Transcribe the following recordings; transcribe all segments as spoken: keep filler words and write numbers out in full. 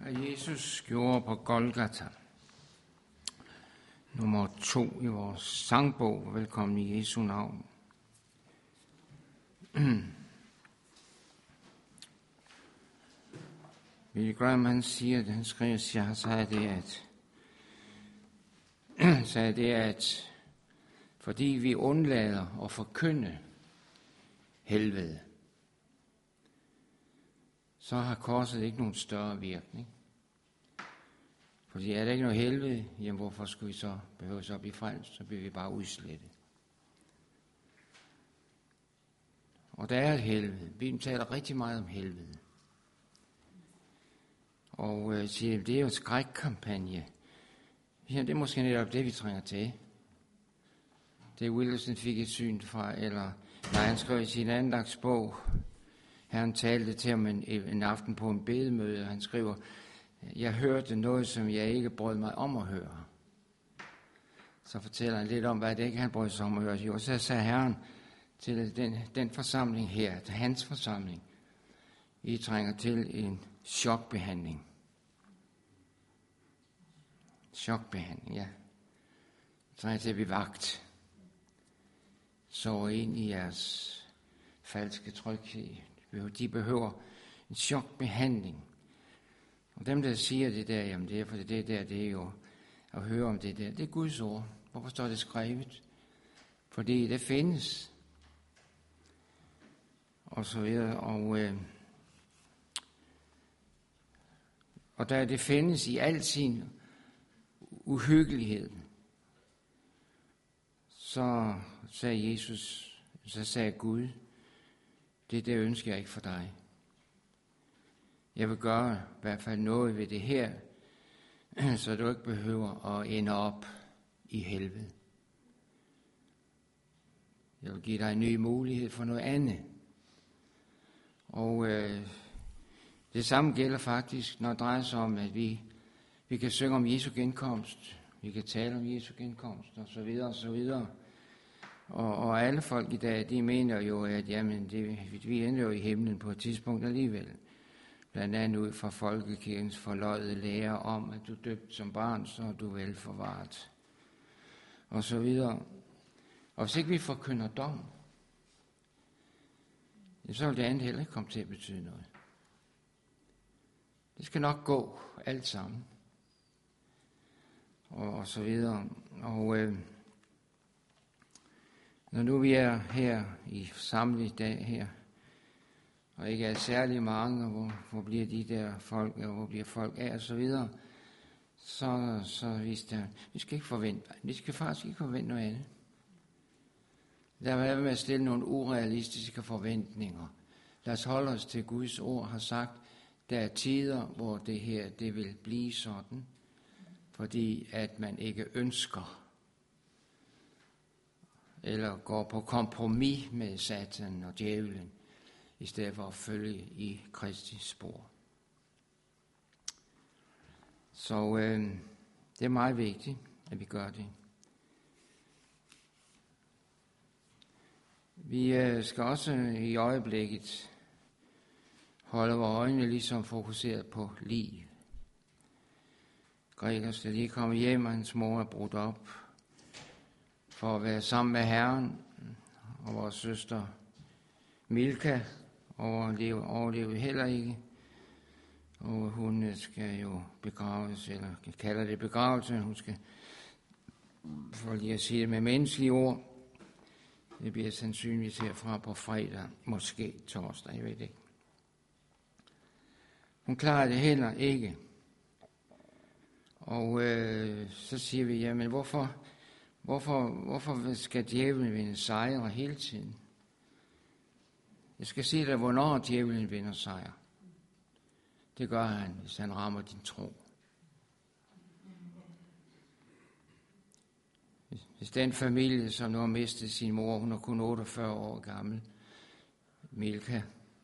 Hvad Jesus gjorde på Golgata. Nummer to i vores sangbog. Velkommen i Jesu navn. Billy Graham, han siger, han skriver, siger, sagde det, at, sagde det, at fordi vi undlader at forkynde helvede, så har korset ikke nogen større virkning. Fordi er der ikke noget helvede, jamen hvorfor skulle vi så behøve så blive frelst? Så bliver vi bare udslettet. Og der er et helvede. Bibelen taler rigtig meget om helvede. Og øh, siger, det er jo en skrækkampagne. Ja, det er måske netop det, vi trænger til. Det Wilson fik et syn fra, eller nej, han skrev i sin andagsbog, Herren talte til ham en, en aften på en bedemøde, og han skriver, jeg hørte noget, som jeg ikke brød mig om at høre. Så fortæller han lidt om, hvad det ikke han brød sig om at høre. Jo, så sagde Herren til den, den forsamling her, til hans forsamling, I trænger til en chokbehandling. Chokbehandling, ja. I trænger til at blive vagt. Så ind i jeres falske tryghed. De behøver en chokbehandling. Og dem, der siger det der, jamen det er for det der, det er jo at høre om det der. Det er Guds ord. Hvorfor står det skrevet? Fordi det findes. Og så videre. Og, øh, og der det findes i al sin uhyggelighed, så sagde Jesus, så sagde Gud, det der ønsker jeg ikke for dig. Jeg vil gøre i hvert fald noget ved det her, så du ikke behøver at ende op i helvede. Jeg vil give dig en ny mulighed for noget andet. Og øh, det samme gælder faktisk, når det drejer sig om, at vi, vi kan synge om Jesu genkomst. Vi kan tale om Jesu genkomst, og så videre, og så videre. Og, og alle folk i dag, de mener jo, at jamen, det, vi ender jo i himlen på et tidspunkt alligevel. Blandt andet ud fra folkekirkens forløjede lære om, at du er døbt som barn, så er du velforvaret. Og så videre. Og hvis ikke vi forkynder dom, så vil det andet heller ikke komme til at betyde noget. Det skal nok gå alt sammen. Og, og så videre. Og øh, når nu vi er her i samlet i dag her, og ikke er særlig mange, hvor, hvor bliver de der folk, og hvor bliver folk af, og så videre, så, så hvis der, vi skal ikke forvente, vi skal faktisk ikke forvente noget andet. Lad os være med at stille nogle urealistiske forventninger. Lad os holde os til Guds ord har sagt, der er tider, hvor det her, det vil blive sådan, fordi at man ikke ønsker, eller går på kompromis med Satan og djævlen, i stedet for at følge i Kristi spor. Så øh, det er meget vigtigt, at vi gør det. Vi øh, skal også i øjeblikket holde vores øjne ligesom fokuseret på liv. Gregers, der lige kommer hjem, og hans mor er brudt op for at være sammen med Herren, og vores søster Milka overleve, overleve heller ikke. Og hun skal jo begraves, eller kalder det begravelse. Hun skal, for lige at sige det med menneskelige ord, det bliver sandsynligvis herfra på fredag, måske torsdag, jeg ved ikke. Hun klarer det heller ikke. Og øh, så siger vi, jamen hvorfor, hvorfor, hvorfor skal djævlen vinde sejre hele tiden? Jeg skal sige dig, hvornår djævlen vinder sejr. Det gør han, hvis han rammer din tro. Hvis den familie, som nu har mistet sin mor, hun er kun otteogfyrre år gammel, Milka,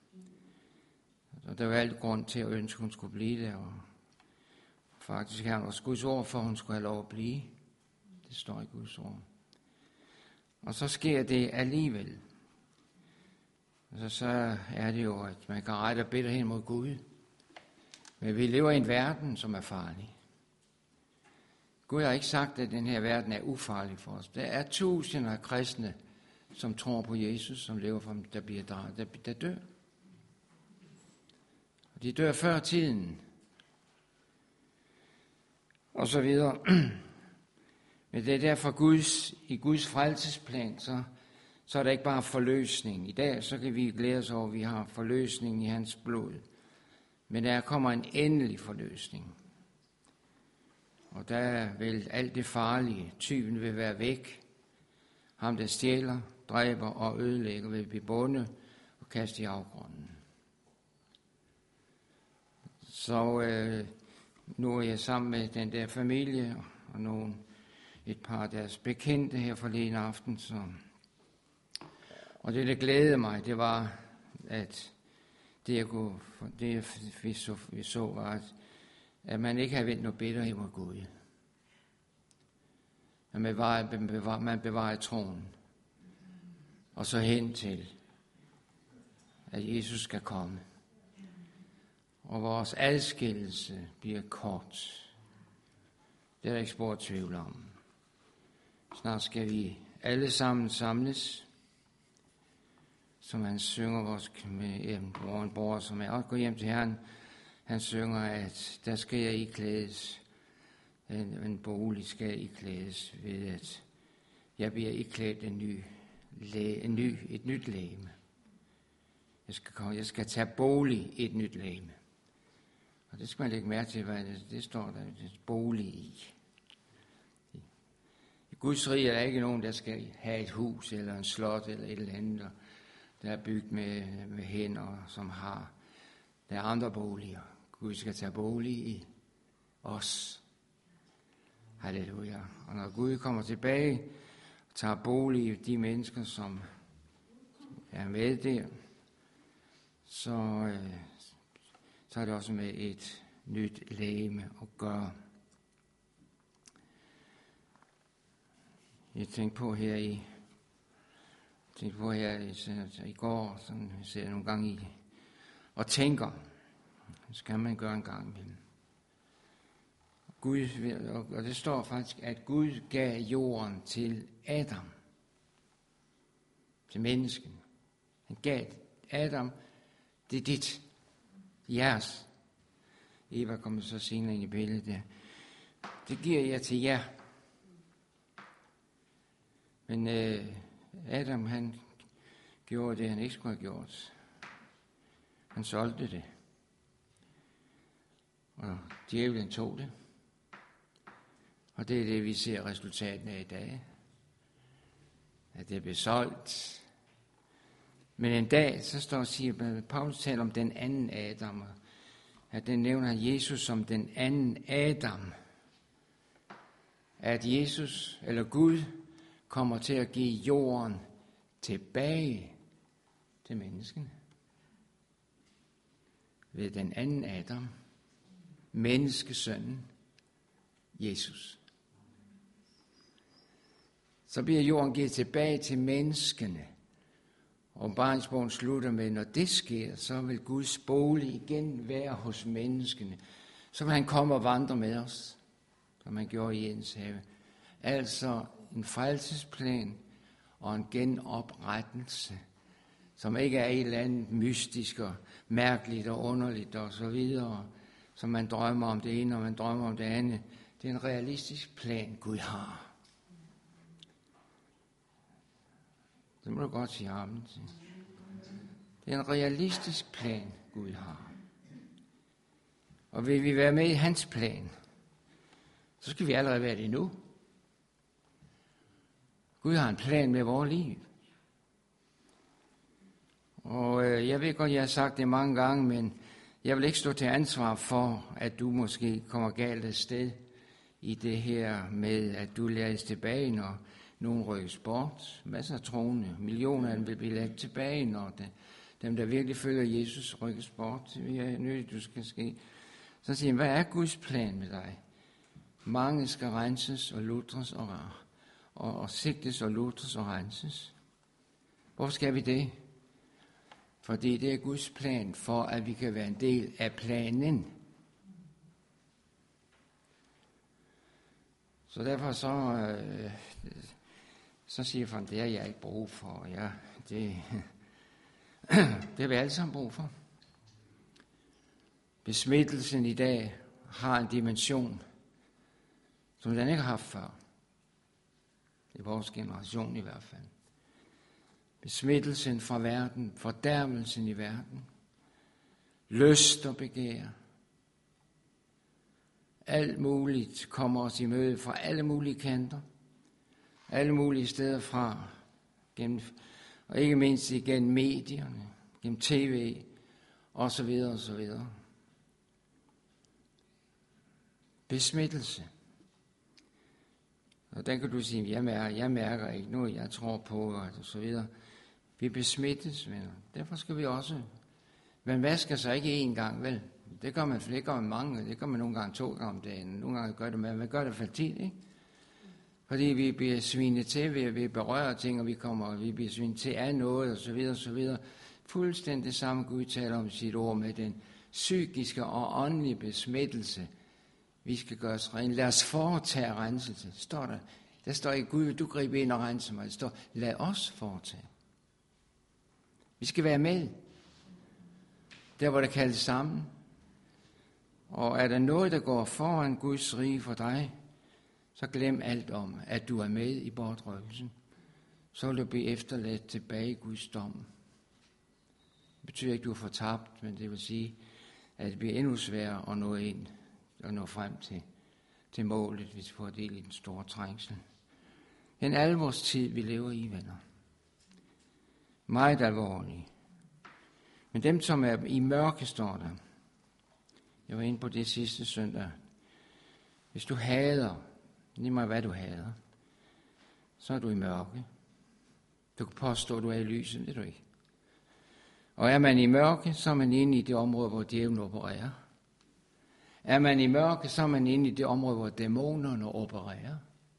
og der var alt grund til at ønske, at hun skulle blive der, og faktisk her var Guds ord for, at hun skulle have lov at blive. Det står i Guds ord. Og så sker det alligevel. Og så, så er det jo, at man kan rette og bede hen mod Gud. Men vi lever i en verden, som er farlig. Gud har ikke sagt, at den her verden er ufarlig for os. Der er tusinder af kristne, som tror på Jesus, som lever for dem, der bliver drejet, der, der dør. Og de dør før tiden. Og så videre. Men det er derfor Guds, i Guds frelsesplan, så, så er der ikke bare forløsning. I dag så kan vi glæde os over, at vi har forløsning i hans blod. Men der kommer en endelig forløsning. Og der vil alt det farlige, tyven vil være væk. Ham, der stjæler, dræber og ødelægger, vil blive bundet og kastet i afgrunden. Så øh, nu er jeg sammen med den der familie og nogle, et par af deres bekendte her forleden aften. Så. Og det, der glædede mig, det var, at det, jeg kunne, det vi, så, vi så, var, at, at man ikke havde vendt noget bedre imod Gud. Man bevarer, man bevarer, man bevarer troen. Og så hen til, at Jesus skal komme. Og vores adskillelse bliver kort. Det er der ikke spor tvivl om. Snart skal vi alle sammen samles, som han synger vores med en bror, som er også gået hjem til Herren. Han synger, at der skal jeg iklædes, en, en bolig skal iklædes ved, at jeg bliver iklædt en ny, en ny, et nyt legeme. Jeg skal, jeg skal tage bolig i et nyt legeme. Og det skal man lægge mærke til, hvad det, det står der, det bolig i. I Guds rige er der ikke nogen, der skal have et hus eller en slot eller et eller andet, der er bygget med, med hænder, som har. Der er andre boliger. Gud skal tage bolig i os. Halleluja. Og når Gud kommer tilbage og tager bolig i de mennesker, som er med der, så, øh, så er det også med et nyt legeme at gøre. Jeg tænkte på her i, tænkte på her i, i går, sådan jeg ser nogle gange i, og tænker, det skal man gøre en gang imellem. Gud, og det står faktisk, at Gud gav jorden til Adam, til mennesken. Han gav Adam, det er dit, jeres. Eva kommer så senere ind i billedet der. Det giver jeg til jer. Men øh, Adam, han gjorde det, han ikke skulle have gjort. Han solgte det. Og djævlen tog det. Og det er det, vi ser resultaten af i dag. At det blev solgt. Men en dag, så står og siger, Paulus taler om den anden Adam. At den nævner Jesus som den anden Adam. At Jesus, eller Gud, kommer til at give jorden tilbage til menneskene. Ved den anden Adam, menneskesønnen, Jesus. Så bliver jorden givet tilbage til menneskene. Og barnsbogen slutter med, når det sker, så vil Guds bolig igen være hos menneskene. Så vil han komme og vandre med os, som han gjorde i Edens have. Altså en frelsesplan og en genoprettelse, som ikke er et eller andet mystisk og mærkeligt og underligt og så videre, som man drømmer om det ene og man drømmer om det andet. Det er en realistisk plan, Gud har. Det må du godt sige amen til. Det er en realistisk plan, Gud har. Og vil vi være med i hans plan, så skal vi allerede være det nu. Gud har en plan med vores liv. Og øh, jeg ved godt, jeg har sagt det mange gange, men jeg vil ikke stå til ansvar for, at du måske kommer galt af sted i det her med, at du lades tilbage, når nogen rykkes bort. Masser af troende. Millioner af dem vil blive lagt tilbage, når det, dem, der virkelig følger Jesus, rykkes bort. Det er nødt, du skal ske. Så siger han, hvad er Guds plan med dig? Mange skal renses og lutres og, og, og sigtes og lutres og renses. Hvorfor skal vi det? Fordi det er Guds plan for, at vi kan være en del af planen. Så derfor så, øh, så siger han, det har jeg ikke brug for. Ja, det, det har vi alle sammen brug for. Besmittelsen i dag har en dimension, som den ikke har haft før. I vores generation i hvert fald. Besmittelsen fra verden, fordærmelsen i verden, lyst og begær. Alt muligt kommer os i møde fra alle mulige kanter, alle mulige steder fra, gennem, og ikke mindst igennem medierne, gennem tv og så videre og så videre. Besmittelse. Og der kan du sige, jeg mærker, jeg mærker ikke noget, jeg tror på, og så videre. Vi besmittes, venner. Derfor skal vi også. Man vasker sig ikke én gang, vel? Det gør man, det gør man mange, det gør man nogle gange to gange om dagen. Nogle gange gør det, men man gør det for tid, ikke? Fordi vi bliver svinet til, vi, vi berører ting, og vi kommer, vi bliver svinet til af noget, og så videre, og så videre. Fuldstændig det samme Gud taler om sit ord med den psykiske og åndelige besmittelse. Vi skal gøre os rene. Lad os foretage renselse. Står der. Der står ikke, Gud, vil du gribe ind og rense mig. Det står, lad os foretage. Vi skal være med. Der, hvor det kaldes sammen. Og er der noget, der går foran Guds rige for dig, så glem alt om, at du er med i bortrykkelsen. Så vil du blive efterladt tilbage i Guds dom. Det betyder ikke, at du er fortabt, men det vil sige, at det bliver endnu sværere at nå ind og nå frem til, til målet, hvis vi får del i den store trængsel. En alvorstid, vi lever i, venner. Meget alvorlig. Men dem, som er i mørke, står der. Jeg var inde på det sidste søndag. Hvis du hader, lige meget hvad du hader, så er du i mørke. Du kan påstå, at du er i lyset, det er du ikke. Og er man i mørke, så er man inde i det område, hvor djævlen opererer. Er man i mørke, så er man inde i det område, hvor dæmonerne opererer.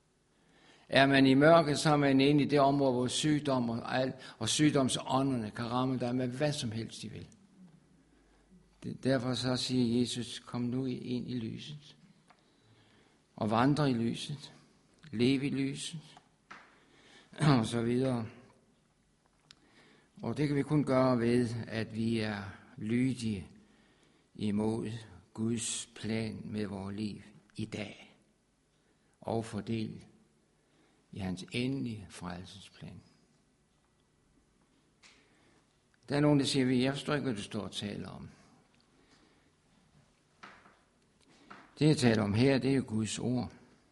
Er man i mørke, så er man inde i det område, hvor sygdom og, al, og sygdomsånderne kan ramme dig med hvad som helst de vil. Det, derfor så siger Jesus, kom nu ind i lyset. Og vandre i lyset. Leve i lyset. Og så videre. Og det kan vi kun gøre ved, at vi er lydige imod Guds plan med vores liv i dag. Og fordel i hans endelige frelsesplan. Der er nogen, der siger, jeg forstår ikke, hvad du står og taler om. Det, jeg taler om her, det er jo Guds ord.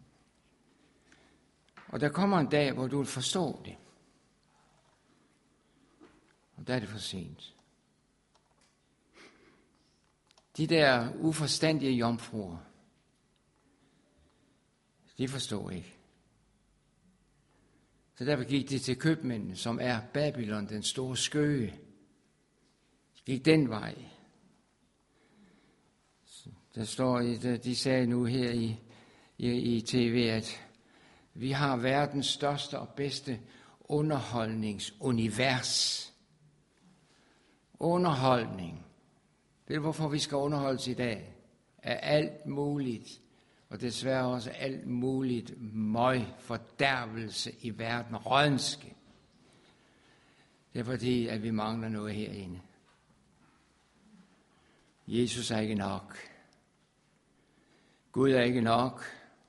Og der kommer en dag, hvor du vil forstå det. Og der er det for sent. De der uforstandige jomfruer, de forstår ikke. Så derfor gik de til købmændene, som er Babylon, den store skøge. De gik den vej. Der står, de sagde nu her i, i, i tv, at vi har verdens største og bedste underholdningsunivers. Underholdning. Det er hvorfor vi skal underholdes i dag. Af alt muligt. Og desværre også alt muligt møg, fordærvelse i verden, rådenske. Det er fordi, at vi mangler noget herinde. Jesus er ikke nok. Gud er ikke nok.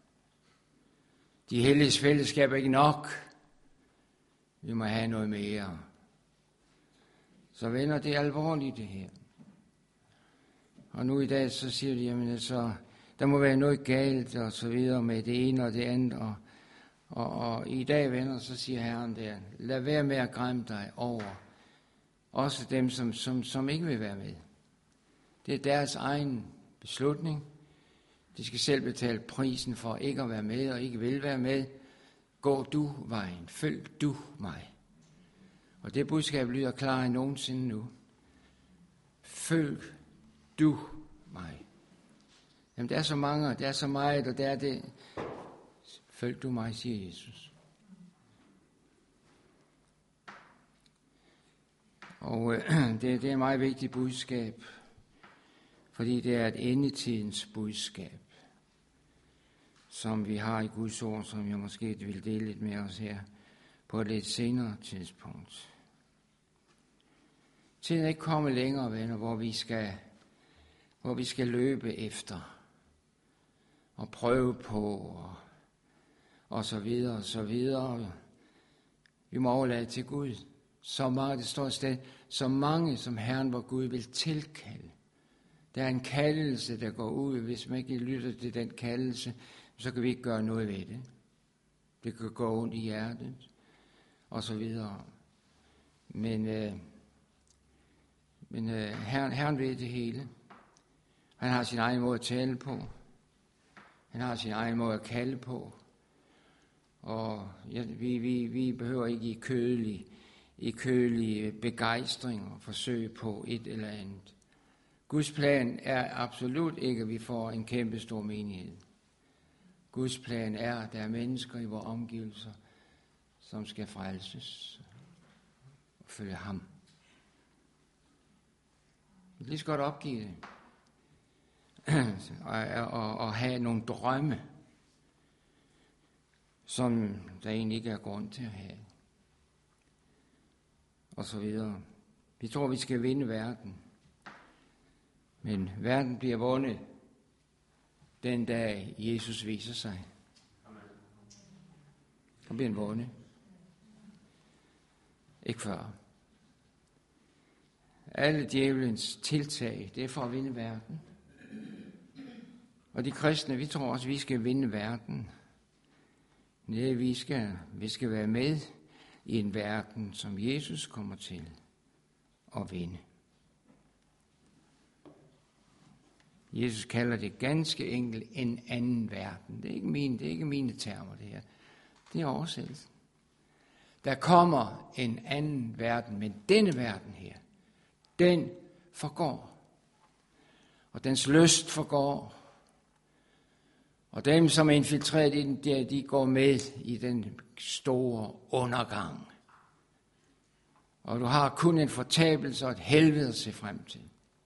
De helliges fællesskab er ikke nok. Vi må have noget mere. Så venner, det er alvorligt det her. Og nu i dag, så siger de, jamen så, der må være noget galt og så videre med det ene og det andet. Og, og, og i dag, venner, så siger Herren der, lad være med at græmme dig over. Også dem, som, som, som ikke vil være med. Det er deres egen beslutning. De skal selv betale prisen for ikke at være med og ikke vil være med. Gå du vejen, følg du mig. Og det budskab lyder klarere end nogensinde nu. Følg du mig. Jamen der er så mange, der er så meget, og der er det. Følg du mig, siger Jesus. Og øh, det, det er et meget vigtigt budskab, fordi det er et endetidens budskab. som vi har i Guds ord, som jeg måske vil dele lidt med os her på et lidt senere tidspunkt. Tiden er ikke kommet længere, venner, hvor vi skal, hvor vi skal løbe efter og prøve på og, og så videre og så videre. Vi må overlade til Gud. Så mange, det står et sted, så mange som Herren vor Gud vil tilkalde. Der er en kaldelse, der går ud. Hvis man ikke lytter til den kaldelse, så kan vi ikke gøre noget ved det. Det kan gå ondt i hjertet, og så videre. Men, øh, men øh, Herren, Herren ved det hele. Han har sin egen måde at tale på. Han har sin egen måde at kalde på. Og ja, vi, vi, vi behøver ikke i kødelig, i kødelig begejstring og forsøg på et eller andet. Guds plan er absolut ikke, at vi får en kæmpe stor menighed. Guds plan er, at der er mennesker i vores omgivelser, som skal frelses og følge ham. Vi kan lige så godt opgive det. og, og, og have nogle drømme, som der egentlig ikke er grund til at have. Og så videre. Vi tror, vi skal vinde verden. Men verden bliver vundet den dag Jesus viser sig. Der bliver en vundet. Ikke før. Alle djævelens tiltag, det er for at vinde verden. Og de kristne, vi tror også, vi skal vinde verden. Nej, vi skal, vi skal være med i en verden, som Jesus kommer til at vinde. Jesus kalder det ganske enkelt en anden verden. Det er ikke mine, det er ikke mine termer, det her. Det er oversættelsen. Der kommer en anden verden, men denne verden her, den forgår. Og dens lyst forgår. Og dem, som er infiltreret i den, der, de går med i den store undergang. Og du har kun en fortabelse og et helvede at se frem til.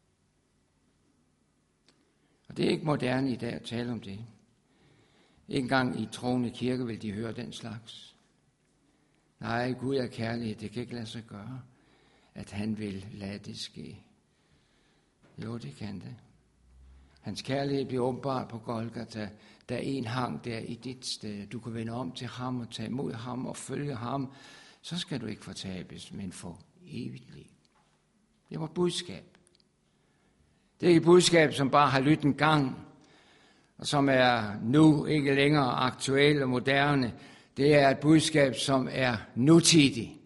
Og det er ikke moderne i dag at tale om det. Ikke engang i troende kirke vil de høre den slags. Nej, Gud er kærlighed. Det kan ikke lade sig gøre, at han vil lade det ske. Jo, det kan det. Hans kærlighed bliver åbenbart på Golgata, da en hang der i dit sted. Du kan vende om til ham og tage imod ham og følge ham. Så skal du ikke fortabes, men få evigt liv. Det var budskab. Det er ikke et budskab, som bare har lyttet en gang, og som er nu ikke længere aktuelt og moderne. Det er et budskab, som er nutidig.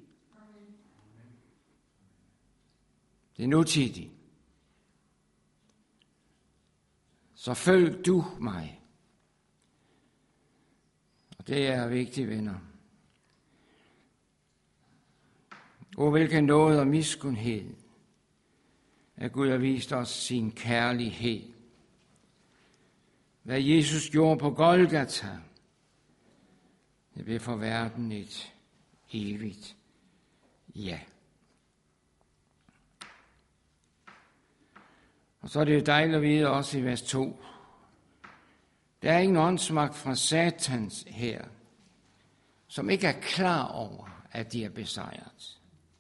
Det er nutidig. Så følg du mig. Og det er vigtigt, venner. O, hvilken nåde og miskundhed, at Gud har vist os sin kærlighed. Hvad Jesus gjorde på Golgata, det blev for verden et evigt ja. Og så er det jo dejligt at vide også i vers to. Der er ingen åndsmagt fra Satans her, som ikke er klar over, at de er besejret.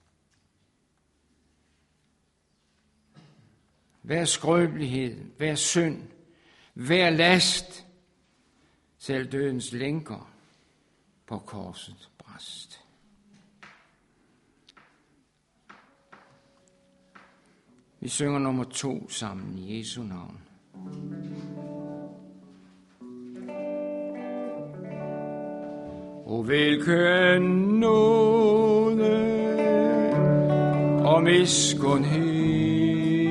Hver skrøbelighed, hver synd, hver last, selv dødens lænker på korset brast. Vi synger nummer to sammen i Jesu navn. O hvilken nåde og miskundhed,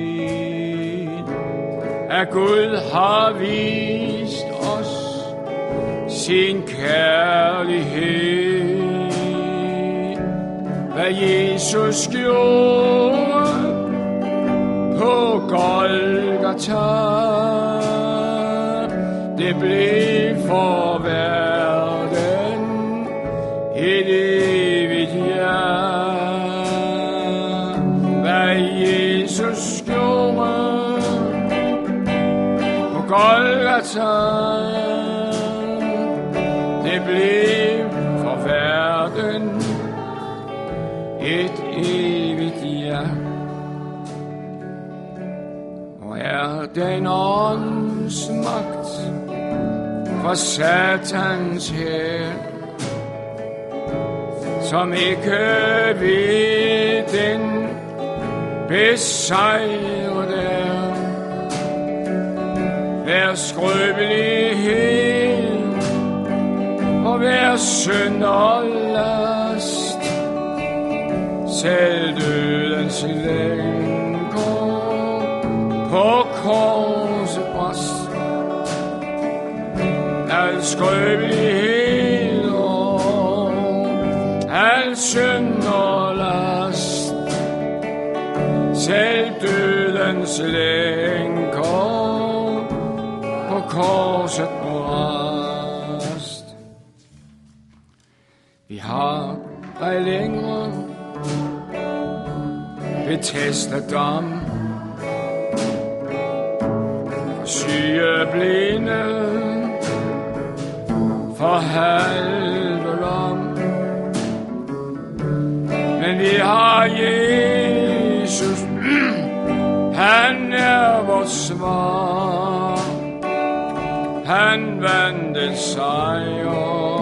at Gud har vist os sin kærlighed. Hvad Jesus gjorde på Golgata, det blev for verden et evigt ja. Hvad Jesus gjorde på Golgata, det blev for verden et evigt ja. Og er den ånds magt for Satans hær, som ikke ved den besejre der. Hver skrøbelighed og hver synd og last, selv dødens lænker på korset brast. Al skrøbelighed og al synd og last, selv dødens lænker på korset brast. Vi har ej længere betestet dom, for syge blinde, for halvdom. Men vi har Jesus, han er vores svar. Han vandt en sejr,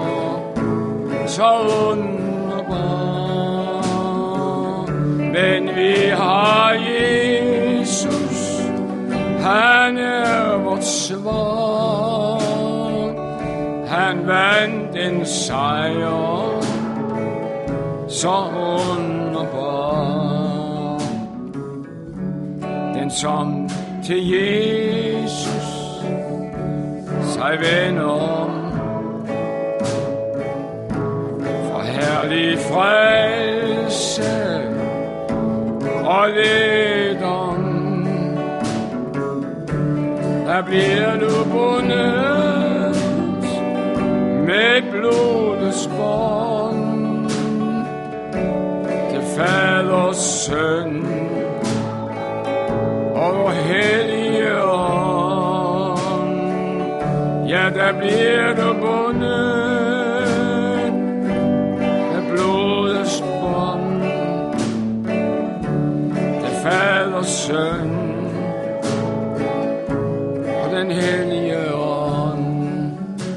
så underbar. Men vi har Jesus, han er vores svar. Han vandt en sejr, så underbar. Den som til Jesus sig vender om, for herlig frelse og lægedom, der bliver du bundet med blodets bånd til Faders Søn og Hellige Ånd. Ja, der bliver du bundet med blodets bånd til Faders Søn og den Hellige Ånd.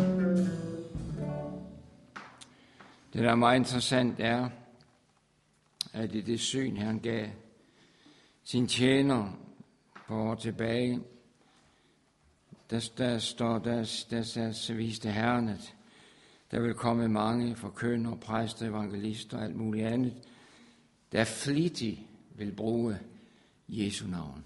Det, der er meget interessant, er, at i det syn, han gav sin tjener på år tilbage, der, der står, der, der, der viste Herren, at der vil komme mange forkyndere, præster, evangelister og alt muligt andet, der flittigt vil bruge Jesu navn.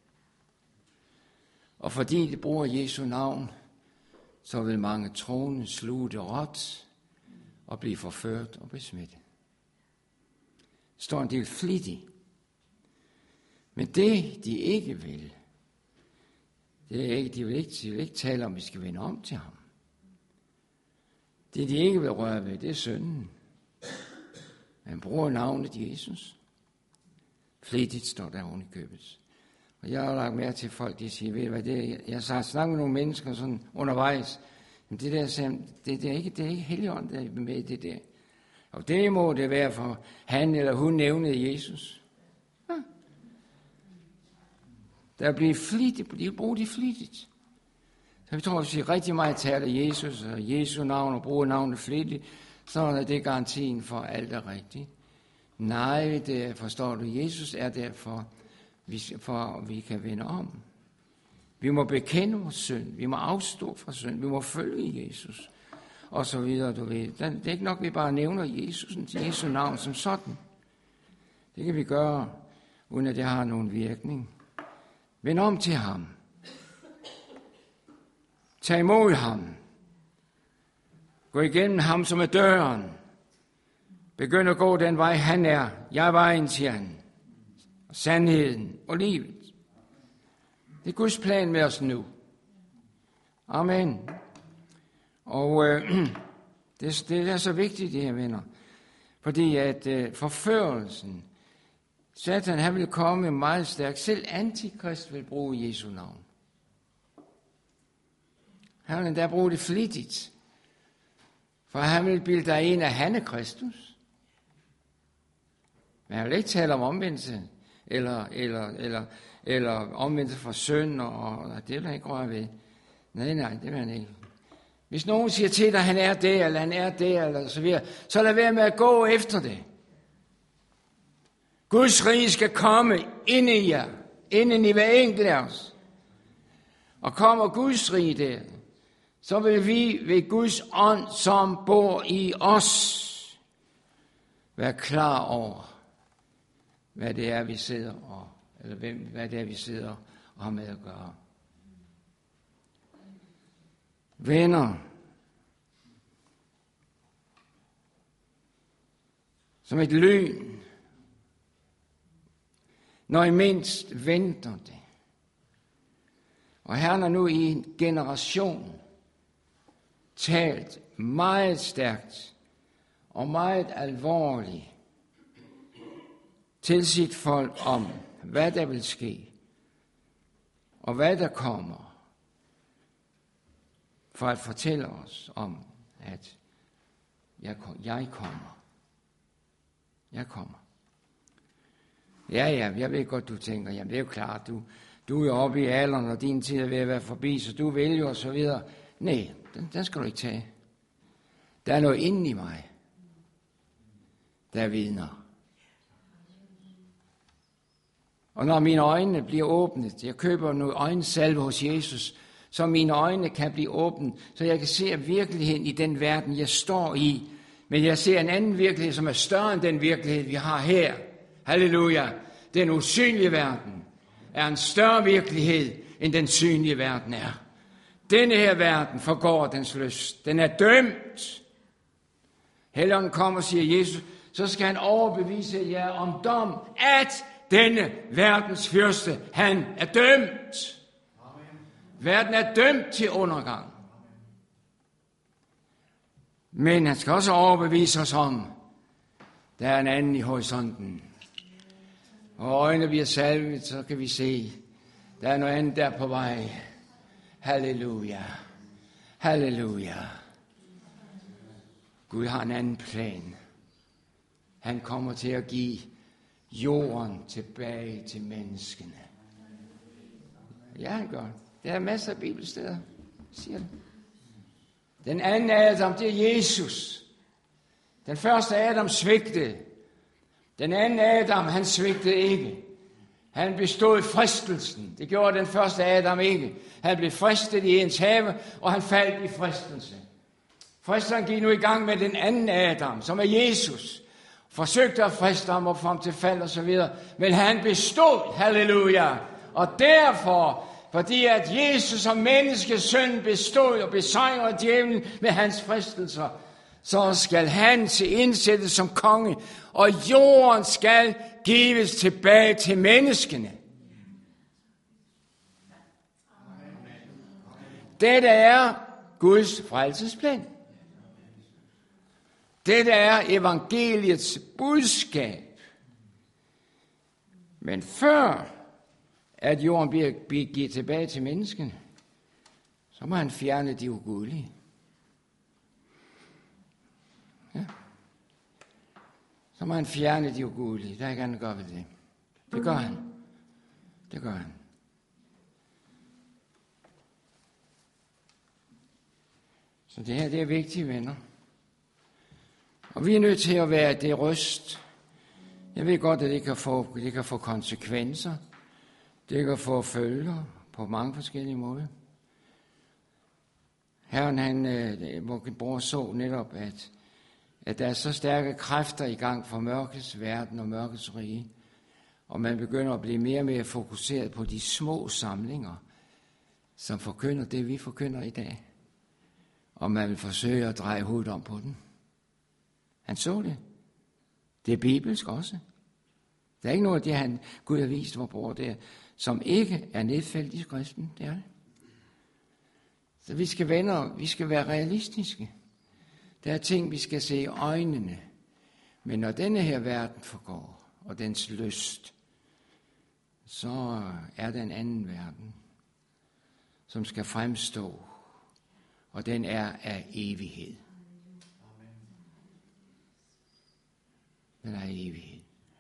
Og fordi de bruger Jesu navn, så vil mange troende slutte råt og blive forført og besmittet. Står en del flittigt. Men det, de ikke vil, det er ikke, de, vil ikke, de vil ikke tale om, at vi skal vende om til ham. Det, de ikke vil røre ved, det er synden. Man bruger navnet Jesus. Flittigt står der oven i købet. Og jeg har lagt mærke til folk, de siger, ved du hvad, det, jeg har snakket med nogle mennesker sådan undervejs, men det der, det, det er ikke, det er ikke Helligånden, der er med i det der. Og det må det være, for han eller hun nævnede Jesus. Ja. Der bliver flittigt, de vil bruge det flittigt. Så vi tror, hvis vi rigtig meget taler Jesus og Jesu navn og bruger navnet flittigt, så er det garantien for alt er rigtigt. Nej, det forstår du, Jesus er derfor, for at vi kan vende om. Vi må bekende vores synd, vi må afstå fra synd, vi må følge Jesus, og så videre, du ved. Det er ikke nok, vi bare nævner Jesus, Jesu navn som sådan. Det kan vi gøre, uden at det har nogen virkning. Vend om til ham. Tag imod ham. Gå igennem ham, som er døren. Begynd at gå den vej, han er. Jeg er vejen, siger han. Sandheden og livet. Det er Guds plan med os nu. Amen. Og øh, det, det er så vigtigt, det her venner. Fordi at øh, forførelsen, Satan, han vil komme meget stærkt. Selv Antikrist vil bruge Jesu navn. Han vil endda bruge det flittigt. For han vil bilde dig ind, at han er Kristus. Men han vil ikke tale om omvendelse, eller, eller, eller, eller omvendelse fra synd, og, og det vil han ikke røre ved. Nej, nej, det vil han ikke. Hvis nogen siger til dig, at han er det, eller han er det, eller så videre, så lad være med at gå efter det. Guds rige skal komme ind i jer, inden i hver enkelt af os. Og kommer Guds rige der, så vil vi ved Guds ånd, som bor i os, være klar over, hvad det er, vi sidder og, eller hvem, hvad det er, vi sidder og har med at gøre. Venner, som et lyn, når I mindst venter det. Og Herren har nu i en generation talt meget stærkt og meget alvorligt til sit folk om, hvad der vil ske, og hvad der kommer, for at fortælle os om, at jeg, jeg kommer. Jeg kommer. Ja, ja, jeg ved godt, du tænker, jamen det er jo klart, du, du er jo oppe i alderen, og din tid er ved at være forbi, så du vil jo, og så videre. Nej, den, den skal du ikke tage. Der er noget inde i mig, der vidner. Og når mine øjne bliver åbnet, jeg køber noget øjensalve hos Jesus, så mine øjne kan blive åbnet, så jeg kan se virkeligheden i den verden, jeg står i. Men jeg ser en anden virkelighed, som er større end den virkelighed, vi har her. Halleluja. Den usynlige verden er en større virkelighed, end den synlige verden er. Denne her verden forgår dens lyst. Den er dømt. Helligånden kommer og siger Jesus, så skal han overbevise jer om dom, at denne verdens fyrste, han er dømt. Amen. Verden er dømt til undergang. Men han skal også overbevise os om, der er en anden i horisonten. Og øjnene bliver salvet, så kan vi se, der er noget andet der på vej. Halleluja. Halleluja. Gud har en anden plan. Han kommer til at give jorden tilbage til menneskene. Ja, han gør. Der er masser af bibelsteder, siger det. Den anden Adam, det er Jesus. Den første Adam svigtede. Den anden Adam, han svigtede ikke. Han bestod fristelsen. Det gjorde den første Adam ikke. Han blev fristet i ens have, og han faldt i fristelse. Fristeren gik nu i gang med den anden Adam, som er Jesus. Forsøgte at friste ham og få ham til fald og så videre. Men han bestod, halleluja. Og derfor, fordi at Jesus som menneskesøn bestod og besejrede djævlen med hans fristelser, så skal han til indsættes som konge, og jorden skal gives tilbage til menneskene. Dette er Guds frelsesplan. Dette er evangeliets budskab. Men før at jorden bliver, bliver givet tilbage til menneskene, så må han fjerne de ugudelige. Ja. Så må han fjerne de ugudelige. Der er ikke andet at gøre ved det. Det gør han. Det gør han. Så det her, det er vigtigt, venner. Og vi er nødt til at være det røst. Jeg ved godt, at det kan få, det kan få konsekvenser. Det kan få følger på mange forskellige måder. Herren, han, hvor bror så netop, at, at der er så stærke kræfter i gang for mørkets verden og mørkets rige. Og man begynder at blive mere og mere fokuseret på de små samlinger, som forkynder det, vi forkynder i dag. Og man vil forsøge at dreje hovedet om på den. Han så det. Det er bibelsk også. Der er ikke noget af det, han Gud har vist, hvor bror der, som ikke er nedfældet i skriften. Det er det. Så vi skal vende, vi skal være realistiske. Der er ting, vi skal se i øjnene. Men når denne her verden forgår, og dens lyst, så er der en anden verden, som skal fremstå, og den er af evighed. den er evighed.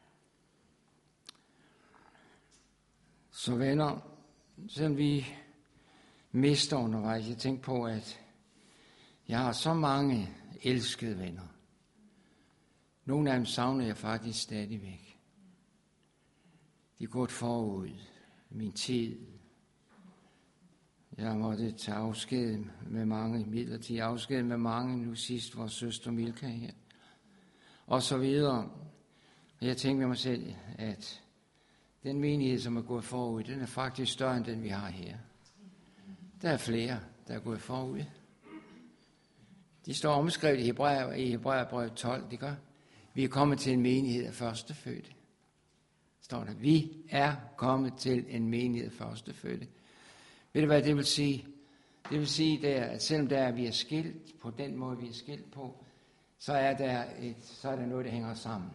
Så venner, selvom vi mister undervejs, jeg tænker på, at jeg har så mange elskede venner. Nogle af dem savner jeg faktisk stadigvæk. De er gået forud min tid. Jeg måtte tage afsked med mange, midlertidig afsked med mange, nu sidst vores søster Milka her. Og så videre. Og jeg tænker med mig selv, at den menighed, som er gået forud, den er faktisk større end den, vi har her. Der er flere, der er gået forud. De står omskrevet i Hebræer, i Hebræerbrevet tolv, det gør. Vi er kommet til en menighed af førstefødte. Står der. Vi er kommet til en menighed af førstefødte. Ved du hvad det vil sige? Det vil sige, der, at selvom der er, vi er skilt på den måde, vi er skilt på, så er der, et, så er der noget, der hænger sammen.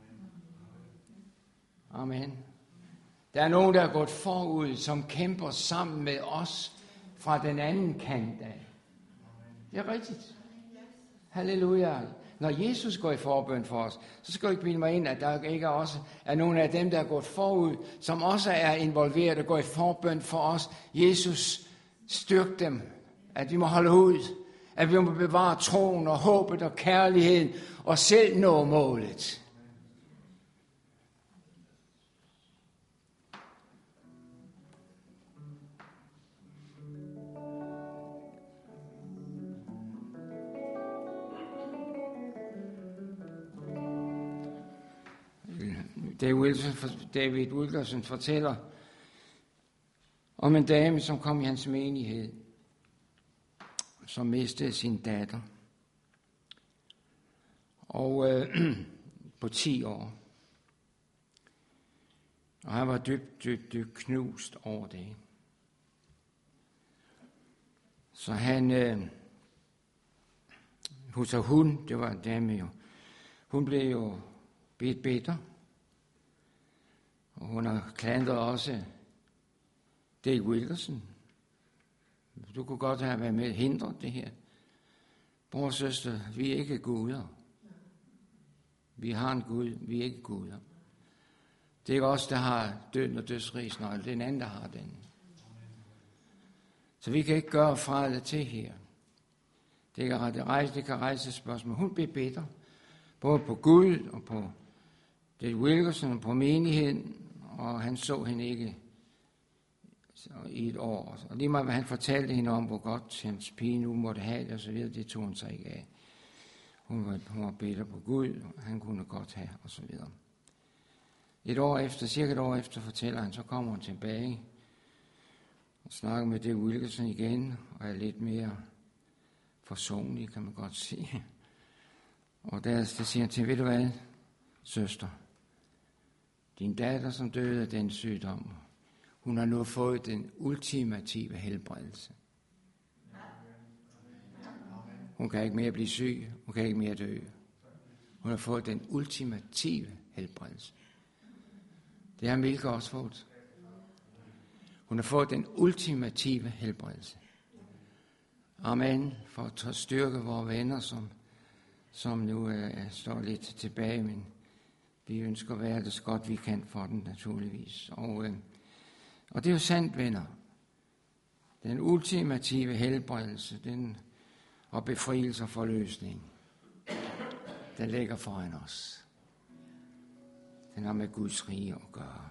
Amen. Der er nogen, der er gået forud, som kæmper sammen med os fra den anden kant af. Det er rigtigt. Halleluja. Når Jesus går i forbøn for os, så skal jeg ikke bilde mig ind, at der ikke også er nogen af dem, der er gået forud, som også er involveret og går i forbøn for os. Jesus, styrk dem, at vi må holde ud, at vi må bevare troen og håbet og kærligheden og selv nå målet. David Wilkerson fortæller om en dame, som kom i hans menighed, som mistede sin datter. Og øh, på ti år. Og han var dybt, dybt, dybt knust over det. Så han, øh, så hun, det var en dame jo, hun blev jo bedt bitter. Og hun har klandret også Dale Wilkerson. Du kunne godt have været med at hindre det her. Bror og søster, vi er ikke guder. Vi har en Gud, vi er ikke guder. Det er ikke os, der har døden og dødsrigs nøgle. Det er en anden, der har den. Så vi kan ikke gøre fra eller til her. Det kan rejse, det kan rejse spørgsmål. Hun blev bitter. Både på Gud og på Dale Wilkerson og på menigheden. Og han så hende ikke i et år. Og lige meget, hvad han fortalte hende om, hvor godt hans pige nu måtte have det, og så videre, det tog hun sig ikke af. Hun var, hun var bitter på Gud, og han kunne godt have, og så videre. Et år efter, cirka et år efter, fortæller han, så kommer hun tilbage og snakker med Dale Wilkerson igen, og er lidt mere forsonlig, kan man godt sige. Og der, der siger han til, ved du hvad, søster, din datter, som døde af den sygdom, hun har nu fået den ultimative helbredelse. Hun kan ikke mere blive syg, hun kan ikke mere dø. Hun har fået den ultimative helbredelse. Det har Milka også fået. Hun har fået den ultimative helbredelse. Amen, for at styrke vores venner, som, som nu øh, står lidt tilbage, men vi ønsker at være det så godt vi kan for den, naturligvis. Og, øh, og det er jo sandt, venner. Den ultimative helbredelse, den og befrielse og forløsning, den ligger foran os. Den har med Guds rige at gøre.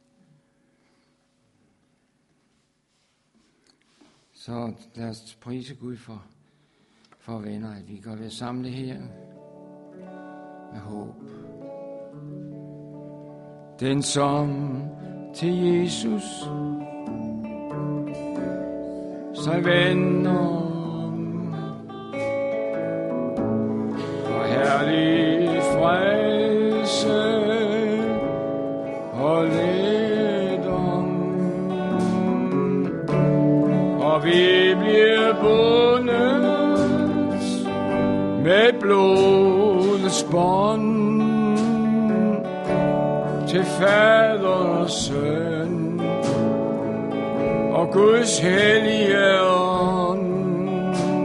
Så lad os prise Gud for, for venner, at vi kan være samlet her med håb. Den som til Jesus sig vender og herlig frelse og lærdom, og vi bliver bundet med blodets bånd til Fader og Søn og Guds hellige ånd.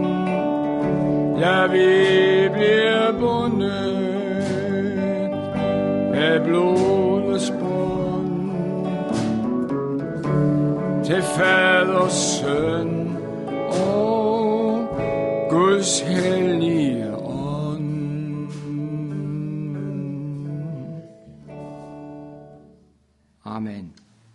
Ja, vi bliver bundet med blodets bånd, til Fader, Søn og Guds hellige ånd. Amen.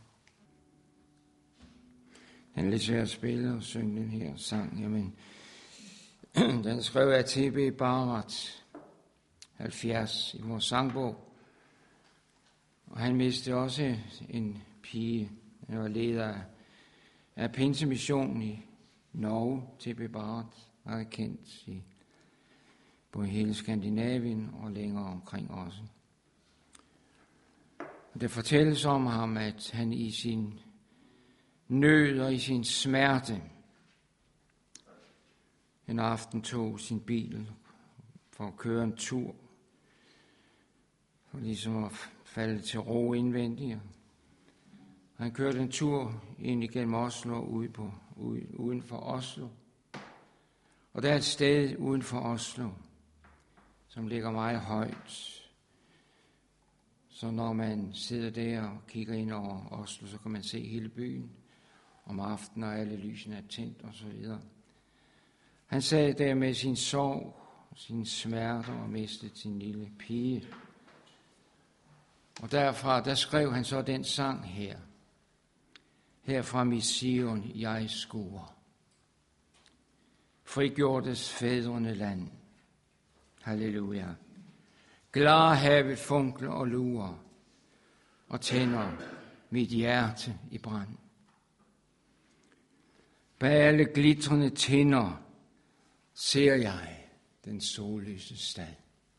Den er lidt svær at spille og synge den her sang. Jamen, den skrev af T B Barrat, halvfjerds, i vores sangbog. Og han mistede også en pige. Han var leder af Pinsemissionen i Norge. T B Barrat var kendt i både hele Skandinavien og længere omkring også. Og det fortælles om ham, at han i sin nød og i sin smerte en aften tog sin bil for at køre en tur, for ligesom at falde til ro indvendigt. Han kørte en tur ind igennem Oslo, ude på, ude, uden for Oslo. Og der er et sted uden for Oslo, som ligger meget højt. Så når man sidder der og kigger ind over Oslo, så kan man se hele byen om aftenen, og alle lysene er tændt og så videre. Han sad der med sin sorg, sin smerte og mistede sin lille pige. Og derfra, der skrev han så den sang her. Her fra mit Sion, jeg skuer. Frigjortes fædrene land. Halleluja. Glarhavet funkler og lurer, og tænder mit hjerte i brand. Bag alle glitrende tinder ser jeg den solløse stad.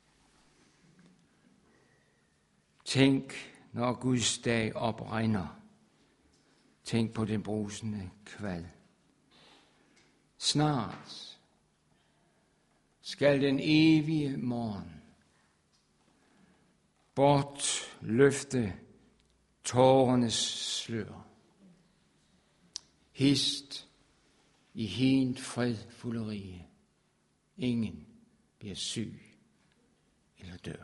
Tænk, når Guds dag oprinder. Tænk på den brusende kval. Snart skal den evige morgen bort løfte tårernes slør. Hist i hint fredfulde rige. Ingen bliver syg eller dør.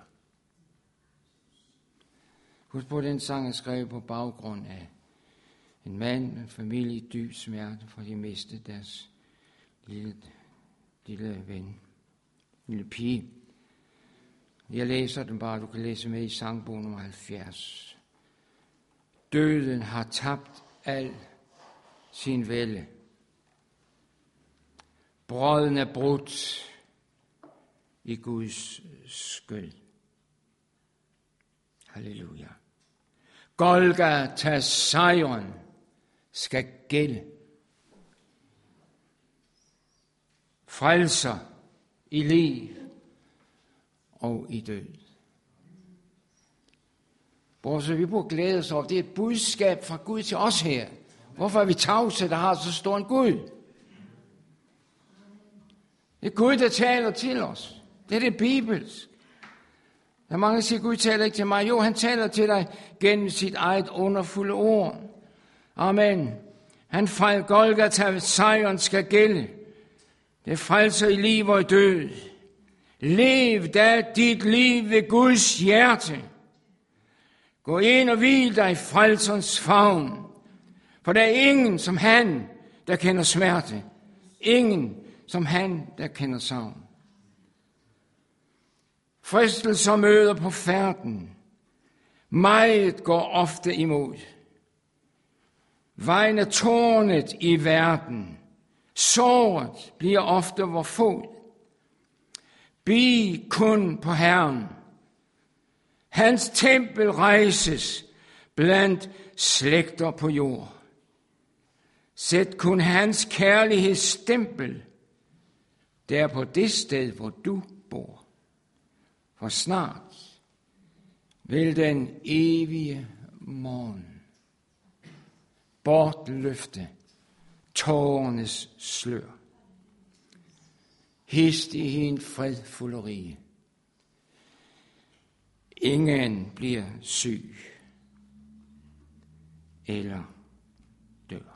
Husk på, den sang er skrevet på baggrund af en mand, en familie i dyb smerte, for de mistede deres lille, lille ven, lille pige. Jeg læser den bare, du kan læse med i sangbog nummer halvfjerds. Døden har tabt al sin vælde. Brøden er brudt i Guds skød. Halleluja. Golgata sejren skal gælde. Frelser i liv og i død. Bortset, vi burde glæde os over, det er et budskab fra Gud til os her. Hvorfor er vi tavse, der har så stor en Gud? Det er Gud, der taler til os. Det er det bibelsk. Der er mange, der siger, Gud taler ikke til mig. Jo, han taler til dig gennem sit eget underfulde ord. Amen. Han fra Golgata sejren skal gælde. Det frelser i liv og i død. Lev da dit liv ved Guds hjerte. Gå ind og hvil dig i frelserens favn. For der er ingen som han, der kender smerte. Ingen som han, der kender savn. Fristelser møder på færden. Meget går ofte imod. Vejen er tårnet i verden. Såret bliver ofte vor fod. Bi kun på Herren. Hans tempel rejses blandt slægter på jord. Sæt kun hans kærlighedsstempel der på det sted, hvor du bor. For snart vil den evige morgen bortløfte tårernes slør. Hist i hende fredfulde rige. Ingen bliver syg eller dør.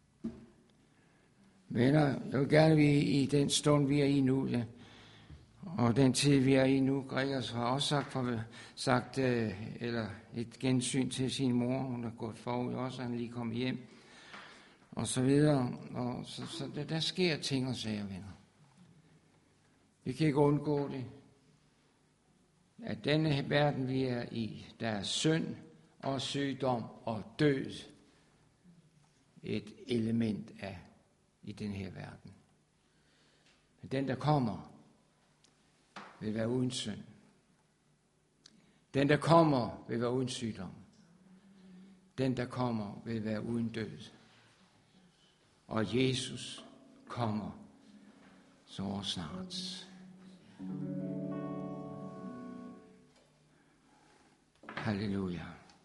Venner, jeg vil gerne vi i den stund, vi er i nu, ja, Og den tid, vi er i nu, Gregers har også sagt, for, sagt øh, eller et gensyn til sin mor. Hun er gået forud også, han lige kommet hjem. Og så videre. Og så, så der, der sker ting og sager, venner. Vi kan ikke undgå det. At denne verden, vi er i, der er synd og sygdom og død et element af i den her verden. Men den, der kommer, vil være uden synd. Den, der kommer, vil være uden sygdom. Den, der kommer, vil være uden død. Og Jesus kommer så snart. Halleluja.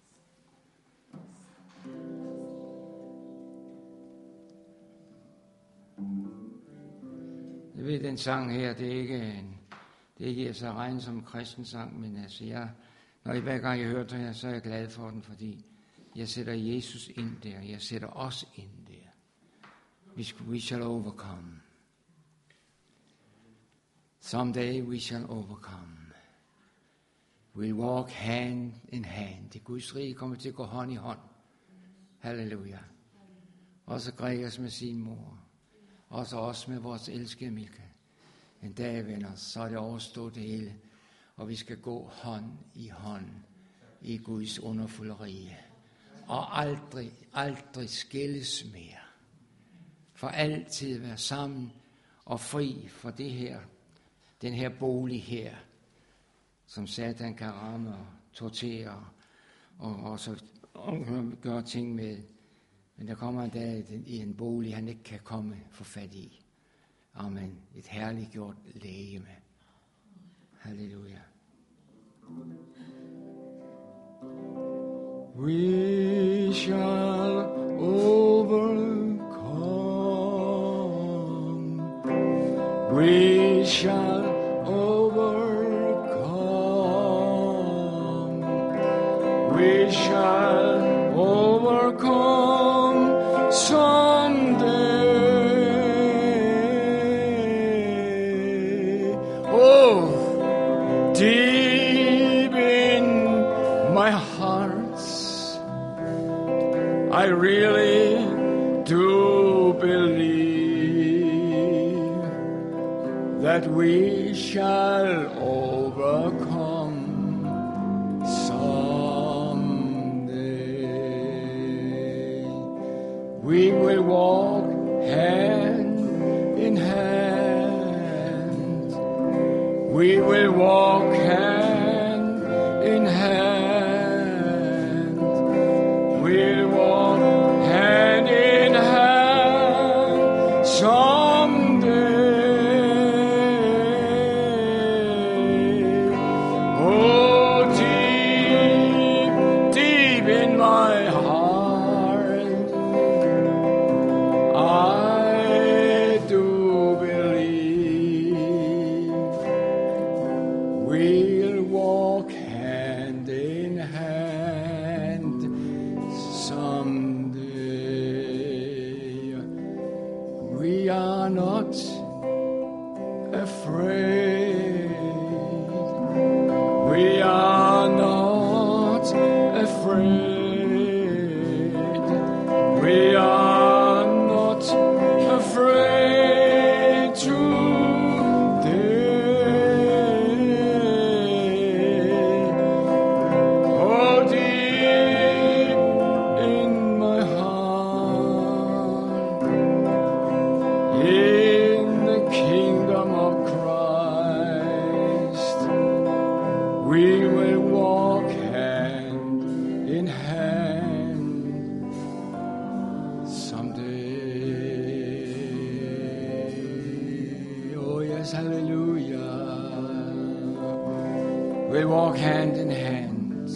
Jeg ved, den sang her, det er ikke en, det er ikke så regnet som en kristen sang, men altså jeg, når jeg, hver gang jeg hører den her, så er jeg glad for den, fordi jeg sætter Jesus ind der, jeg sætter os ind der. We, we shall overcome. Someday we shall overcome. We'll walk hand in hand. Det Guds rige kommer til at gå hånd i hånd. Halleluja. Også Gregers med sin mor. Også os med vores elskede Milka. En dag, venner, så er det overstået det hele. Og vi skal gå hånd i hånd i Guds underfulde rige. Og aldrig, aldrig skilles mere. For altid være sammen og fri for det her, den her bolig her, som Satan kan ramme og tortere og, og så og gøre ting med. Men der kommer en dag i en bolig, han ikke kan komme for fat i. Amen. Et herligt gjort legeme. Halleluja. We shall overcome. We shall overcome. We shall overcome someday. Oh, deep in my heart, I really do believe that we shall overcome someday. We will walk hand in hand. We will walk hand in hand. We'll walk hand in hand someday. Oh, deep, deep in my heart, I do believe we'll walk hand in hand someday. We are not afraid. We are not afraid. We are not afraid today. Oh, deep in my heart, in the kingdom of Christ, we will walk hand in hand someday. Oh yes, hallelujah. We'll walk hand in hand.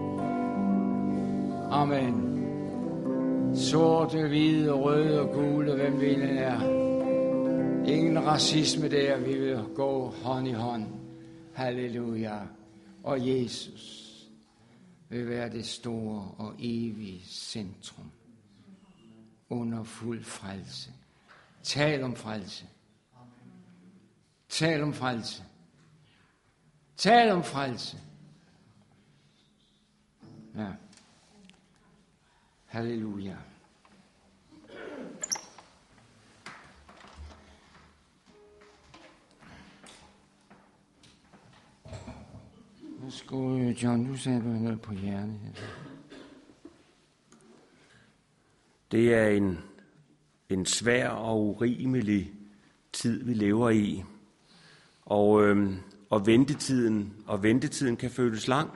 Amen. Sorte, hvide, røde og gule, hvem vi end er. Ingen racisme der, vi vil gå hånd i hånd. Halleluja. Og Jesus vil være det store og evige centrum under fuld frelse. Tal om frelse. Tal om frelse. Tal om frelse. Ja. Halleluja. Værsgo, John, nu sagde du noget på hjernen. Det er en, en svær og urimelig tid, vi lever i. Og, øhm, og ventetiden, og ventetiden kan føles lang.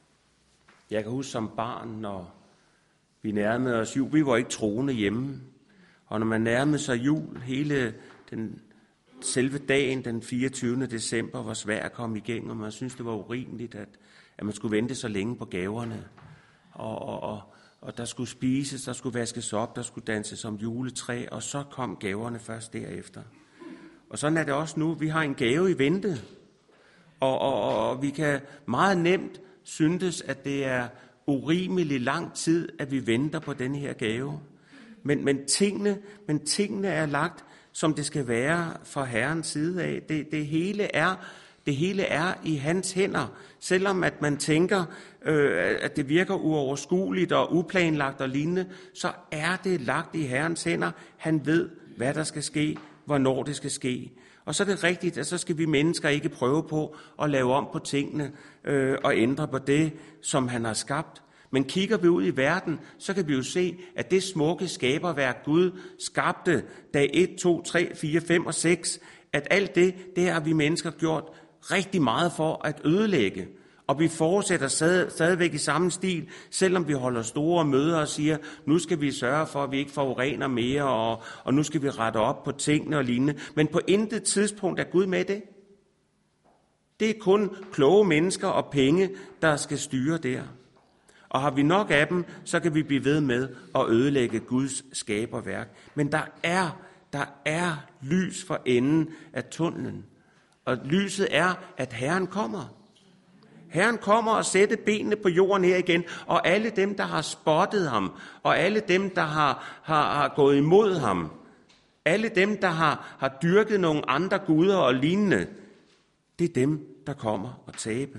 Jeg kan huske som barn, når vi nærmede os jul. Vi var ikke troende hjemme. Og når man nærmede sig jul, hele den selve dagen, den fireogtyvende december, var svær at komme igennem, og man synes det var urimeligt, at, at man skulle vente så længe på gaverne. Og, og, og, og der skulle spises, der skulle vaskes op, der skulle danses om juletræ, og så kom gaverne først derefter. Og sådan er det også nu. Vi har en gave i vente, og, og, og, og vi kan meget nemt synes, at det er urimelig lang tid, at vi venter på denne her gave. Men, men, tingene, men tingene er lagt, som det skal være fra Herrens side af. Det, det, hele, er, det hele er i hans hænder. Selvom at man tænker, øh, at det virker uoverskueligt og uplanlagt og lignende, så er det lagt i Herrens hænder. Han ved, hvad der skal ske, hvornår det skal ske. Og så er det rigtigt, at så skal vi mennesker ikke prøve på at lave om på tingene øh, og ændre på det, som han har skabt. Men kigger vi ud i verden, så kan vi jo se, at det smukke skaberværk Gud skabte dag et, to, tre, fire, fem og seks, at alt det, det har vi mennesker gjort rigtig meget for at ødelægge. Og vi fortsætter stad, stadigvæk i samme stil, selvom vi holder store møder og siger, nu skal vi sørge for, at vi ikke forurener mere, og, og nu skal vi rette op på tingene og lignende. Men på intet tidspunkt er Gud med det. Det er kun kloge mennesker og penge, der skal styre der. Og har vi nok af dem, så kan vi blive ved med at ødelægge Guds skaberværk. Men der er, der er lys for enden af tunnelen. Og lyset er, at Herren kommer. Herren kommer og sætter benene på jorden her igen, og alle dem, der har spottet ham, og alle dem, der har, har, har gået imod ham, alle dem, der har, har dyrket nogle andre guder og lignende, det er dem, der kommer og tabe.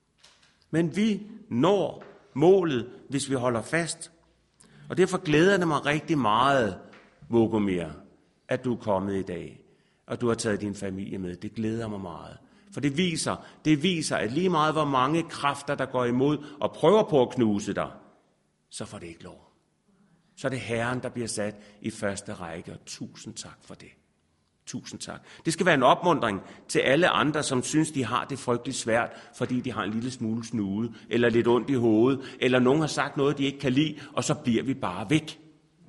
Men vi når målet, hvis vi holder fast. Og derfor glæder det mig rigtig meget, Vogomir, at du er kommet i dag, og du har taget din familie med. Det glæder mig meget. For det viser, det viser, at lige meget hvor mange kræfter, der går imod og prøver på at knuse dig, så får det ikke lov. Så er det Herren, der bliver sat i første række, og tusind tak for det. Tusind tak. Det skal være en opmuntring til alle andre, som synes, de har det frygteligt svært, fordi de har en lille smule snude, eller lidt ondt i hovedet, eller nogen har sagt noget, de ikke kan lide, og så bliver vi bare væk.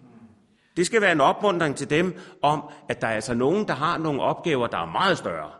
Det skal være en opmuntring til dem om, at der er altså nogen, der har nogle opgaver, der er meget større.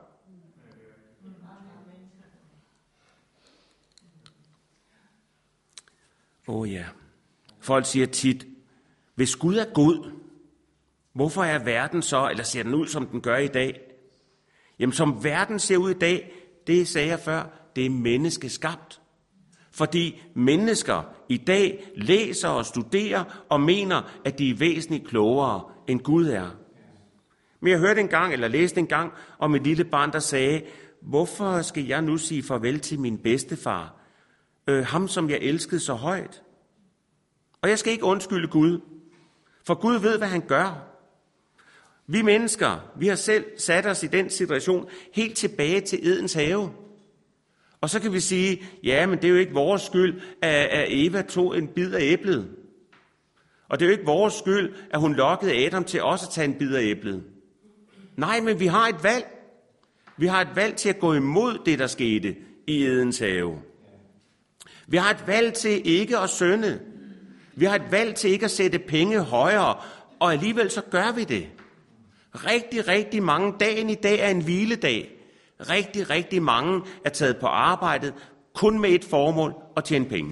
Åh oh ja. Folk siger tit, hvis Gud er god, hvorfor er verden så, eller ser den ud, som den gør i dag? Jamen, som verden ser ud i dag, det sagde jeg før, det er menneskeskabt. Fordi mennesker i dag læser og studerer og mener, at de er væsentligt klogere, end Gud er. Men jeg hørte engang, eller læste engang, om et lille barn, der sagde, hvorfor skal jeg nu sige farvel til min bedstefar? Øh, ham, som jeg elskede så højt. Og jeg skal ikke undskylde Gud, for Gud ved, hvad han gør. Vi mennesker, vi har selv sat os i den situation helt tilbage til Edens have. Og så kan vi sige, ja, men det er jo ikke vores skyld, at Eva tog en bid af æblet. Og det er jo ikke vores skyld, at hun lokkede Adam til også at tage en bid af æblet. Nej, men vi har et valg. Vi har et valg til at gå imod det, der skete i Edens have. Vi har et valg til ikke at synde. Vi har et valg til ikke at sætte penge højere, og alligevel så gør vi det. Rigtig, rigtig mange. Dagen i dag er en hviledag. Rigtig, rigtig mange er taget på arbejdet kun med et formål at tjene penge.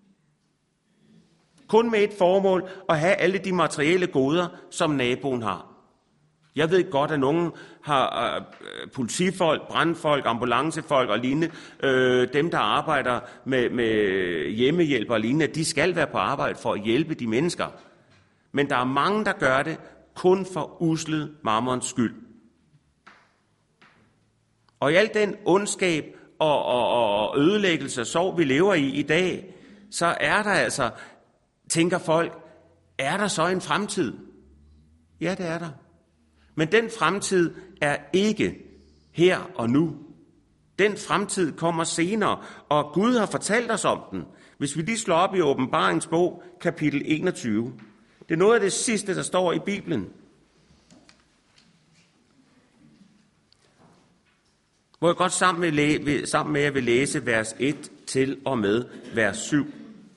Kun med et formål at have alle de materielle goder, som naboen har. Jeg ved godt, at nogen har øh, politifolk, brandfolk, ambulancefolk og lignende, øh, dem der arbejder med, med hjemmehjælp og lignende, de skal være på arbejde for at hjælpe de mennesker. Men der er mange, der gør det kun for uslet mammons skyld. Og i al den ondskab og, og, og ødelæggelse og sorg, vi lever i i dag, så er der altså, tænker folk, er der så en fremtid? Ja, det er der. Men den fremtid er ikke her og nu. Den fremtid kommer senere, og Gud har fortalt os om den. Hvis vi lige slår op i Åbenbaringens bog, kapitel enogtyve. Det er noget af det sidste, der står i Bibelen. Hvor jeg godt sammen med, læ- sammen med jer vil læse vers et til og med vers syv.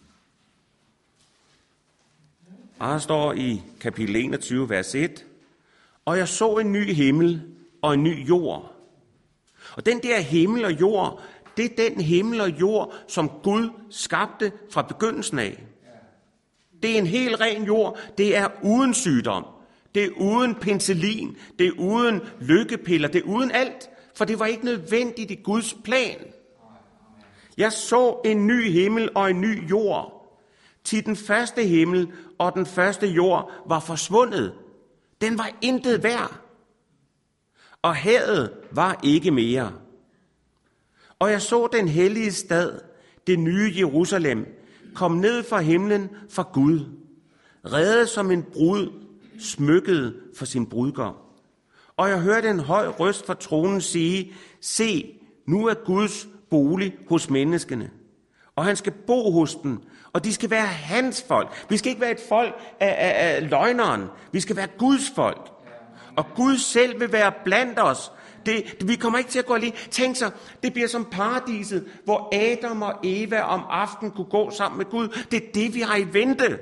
Og her står i kapitel enogtyve, vers et. Og jeg så en ny himmel og en ny jord. Og den der himmel og jord, det er den himmel og jord, som Gud skabte fra begyndelsen af. Det er en helt ren jord. Det er uden sygdom. Det er uden penicillin. Det er uden lykkepiller. Det er uden alt. For det var ikke nødvendigt i Guds plan. Jeg så en ny himmel og en ny jord. Til den første himmel og den første jord var forsvundet. Den var intet værd. Og havet var ikke mere. Og jeg så den hellige stad, det nye Jerusalem, kom ned fra himlen fra Gud, reddet som en brud, smykket for sin brudgom. Og jeg hørte en høj røst fra tronen sige, se, nu er Guds bolig hos menneskene, og han skal bo hos dem, og de skal være hans folk. Vi skal ikke være et folk af, af, af løgneren, vi skal være Guds folk. Og Gud selv vil være blandt os. Det, vi kommer ikke til at gå alene. Tænk sig, det bliver som paradiset, hvor Adam og Eva om aftenen kunne gå sammen med Gud. Det er det, vi har i vente.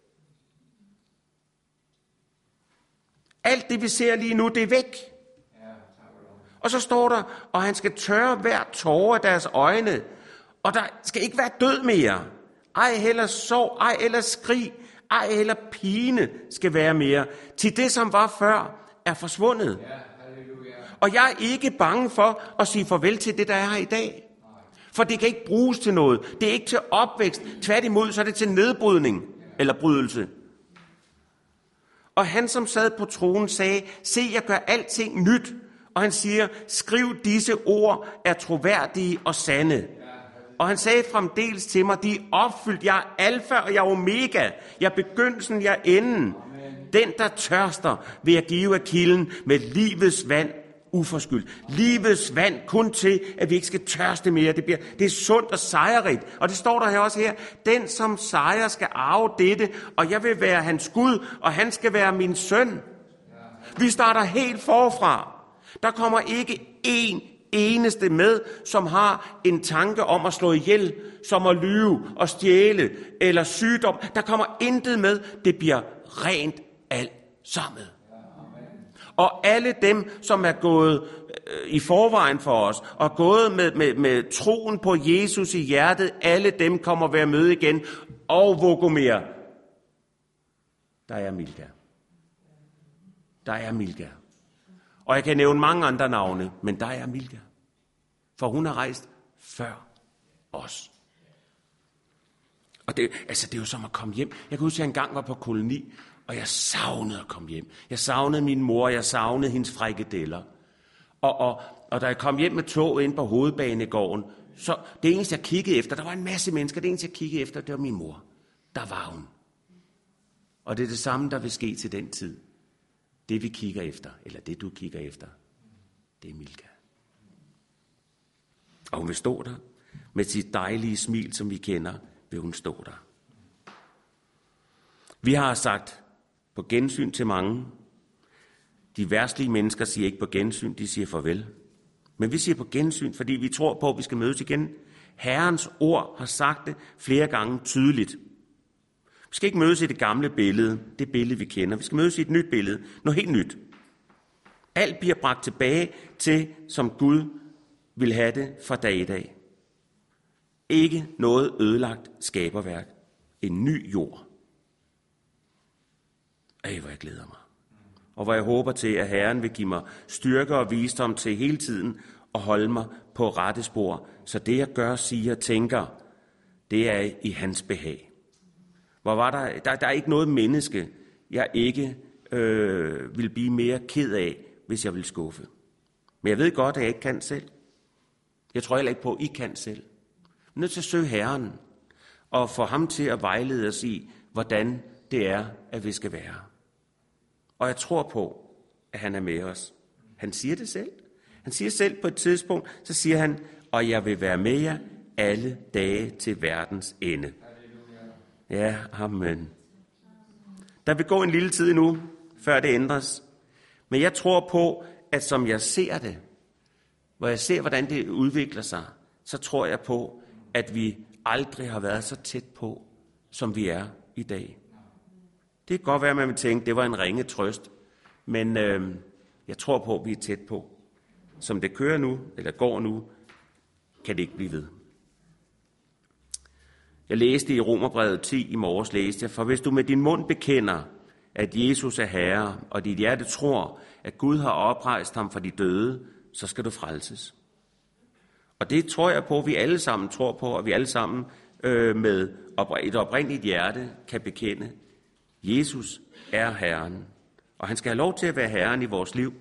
Alt det, vi ser lige nu, det er væk. Og så står der, og han skal tørre hver tåre af deres øjne. Og der skal ikke være død mere. Ej heller sorg, ej heller skrig, ej heller pine skal være mere. Til det, som var før, er forsvundet. Og jeg er ikke bange for at sige farvel til det, der er her i dag. For det kan ikke bruges til noget. Det er ikke til opvækst. Tværtimod, så er det til nedbrydning eller brydelse. Og han, som sad på tronen, sagde, se, jeg gør alting nyt. Og han siger, skriv disse ord er troværdige og sande. Og han sagde fremdeles til mig, de er opfyldt. Jeg er alfa og jeg er omega. Jeg er begyndelsen, jeg er enden. Den, der tørster, vil jeg give af kilden med livets vand uforskyldt. Livets vand kun til, at vi ikke skal tørste mere. Det, bliver, det er sundt og sejrigt. Og det står der her også her. Den, som sejrer, skal arve dette, og jeg vil være hans Gud, og han skal være min søn. Vi starter helt forfra. Der kommer ikke én eneste med, som har en tanke om at slå ihjel, som at lyve og stjæle eller sygdom. Der kommer intet med. Det bliver rent alt sammen. Og alle dem, som er gået øh, i forvejen for os, og gået med, med, med troen på Jesus i hjertet, alle dem kommer at være med igen. Og Vogomir, der er Milka. Der er Milka. Og jeg kan nævne mange andre navne, men der er Milka. For hun har rejst før os. Og det, altså, det er jo som at komme hjem. Jeg kan huske, at jeg engang var på koloni, og jeg savnede at komme hjem. Jeg savnede min mor, jeg savnede hendes frikadeller. Og, og, og da jeg kom hjem med tog ind på Hovedbanegården, så det eneste, jeg kiggede efter, der var en masse mennesker, det eneste, jeg kiggede efter, det var min mor. Der var hun. Og det er det samme, der vil ske til den tid. Det vi kigger efter, eller det du kigger efter, det er Milka. Og hun vil stå der, med sit dejlige smil, som vi kender, vil hun stå der. Vi har sagt på gensyn til mange. De verdslige mennesker siger ikke på gensyn, de siger farvel. Men vi siger på gensyn, fordi vi tror på, at vi skal mødes igen. Herrens ord har sagt det flere gange tydeligt. Vi skal ikke mødes i det gamle billede, det billede vi kender. Vi skal mødes i et nyt billede, noget helt nyt. Alt bliver bragt tilbage til, som Gud vil have det fra dag i dag. Ikke noget ødelagt skaberværk. En ny jord. Ej, hvor jeg glæder mig. Og hvor jeg håber til, at Herren vil give mig styrke og visdom til hele tiden at holde mig på rette spor. Så det jeg gør, siger og tænker, det er i hans behag. Hvor var der, der, der er ikke noget menneske, jeg ikke øh, vil blive mere ked af, hvis jeg vil skuffe. Men jeg ved godt, at jeg ikke kan selv. Jeg tror heller ikke på, at I kan selv. Vi er nødt til at søge Herren og få ham til at vejlede os i, hvordan det er, at vi skal være. Og jeg tror på, at han er med os. Han siger det selv. Han siger selv på et tidspunkt, så siger han, og jeg vil være med jer alle dage til verdens ende. Ja, amen. Der vil gå en lille tid endnu, før det ændres. Men jeg tror på, at som jeg ser det, hvor jeg ser, hvordan det udvikler sig, så tror jeg på, at vi aldrig har været så tæt på, som vi er i dag. Det kan godt være, at man vil tænke, at det var en ringe trøst, men øh, jeg tror på, at vi er tæt på. Som det kører nu, eller går nu, kan det ikke blive ved. Jeg læste i Romerbrevet ti i morges, læste jeg, for hvis du med din mund bekender, at Jesus er Herre, og dit hjerte tror, at Gud har oprejst ham fra de døde, så skal du frelses. Og det tror jeg på, at vi alle sammen tror på, og vi alle sammen øh, med et oprindeligt hjerte kan bekende. Jesus er Herren, og han skal have lov til at være Herren i vores liv.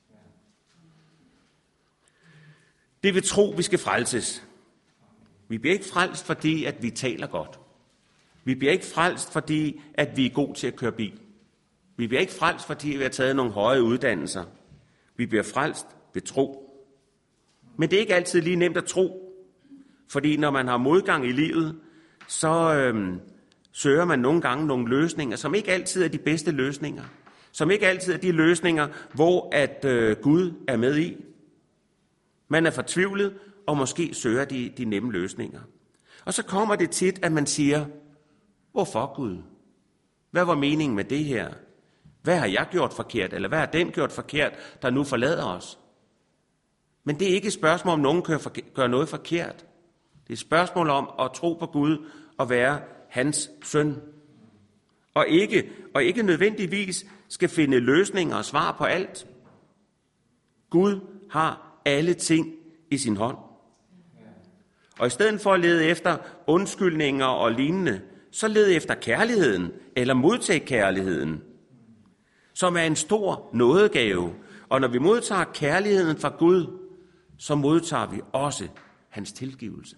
Det vil tro, vi skal frelses. Vi bliver ikke frelst, fordi at vi taler godt. Vi bliver ikke frelst, fordi at vi er gode til at køre bil. Vi bliver ikke frelst, fordi vi har taget nogle høje uddannelser. Vi bliver frelst ved tro. Men det er ikke altid lige nemt at tro. Fordi når man har modgang i livet, så øhm, søger man nogle gange nogle løsninger, som ikke altid er de bedste løsninger. Som ikke altid er de løsninger, hvor at øh, Gud er med i. Man er fortvivlet, og måske søger de, de nemme løsninger. Og så kommer det tit, at man siger, hvorfor Gud? Hvad var meningen med det her? Hvad har jeg gjort forkert, eller hvad har den gjort forkert, der nu forlader os? Men det er ikke et spørgsmål, om nogen gør noget forkert. Det er et spørgsmål om at tro på Gud og være hans søn. Og ikke, og ikke nødvendigvis skal finde løsninger og svar på alt. Gud har alle ting i sin hånd. Og i stedet for at lede efter undskyldninger og lignende, så led efter kærligheden, eller modtag kærligheden, som er en stor nådegave. Og når vi modtager kærligheden fra Gud, så modtager vi også hans tilgivelse.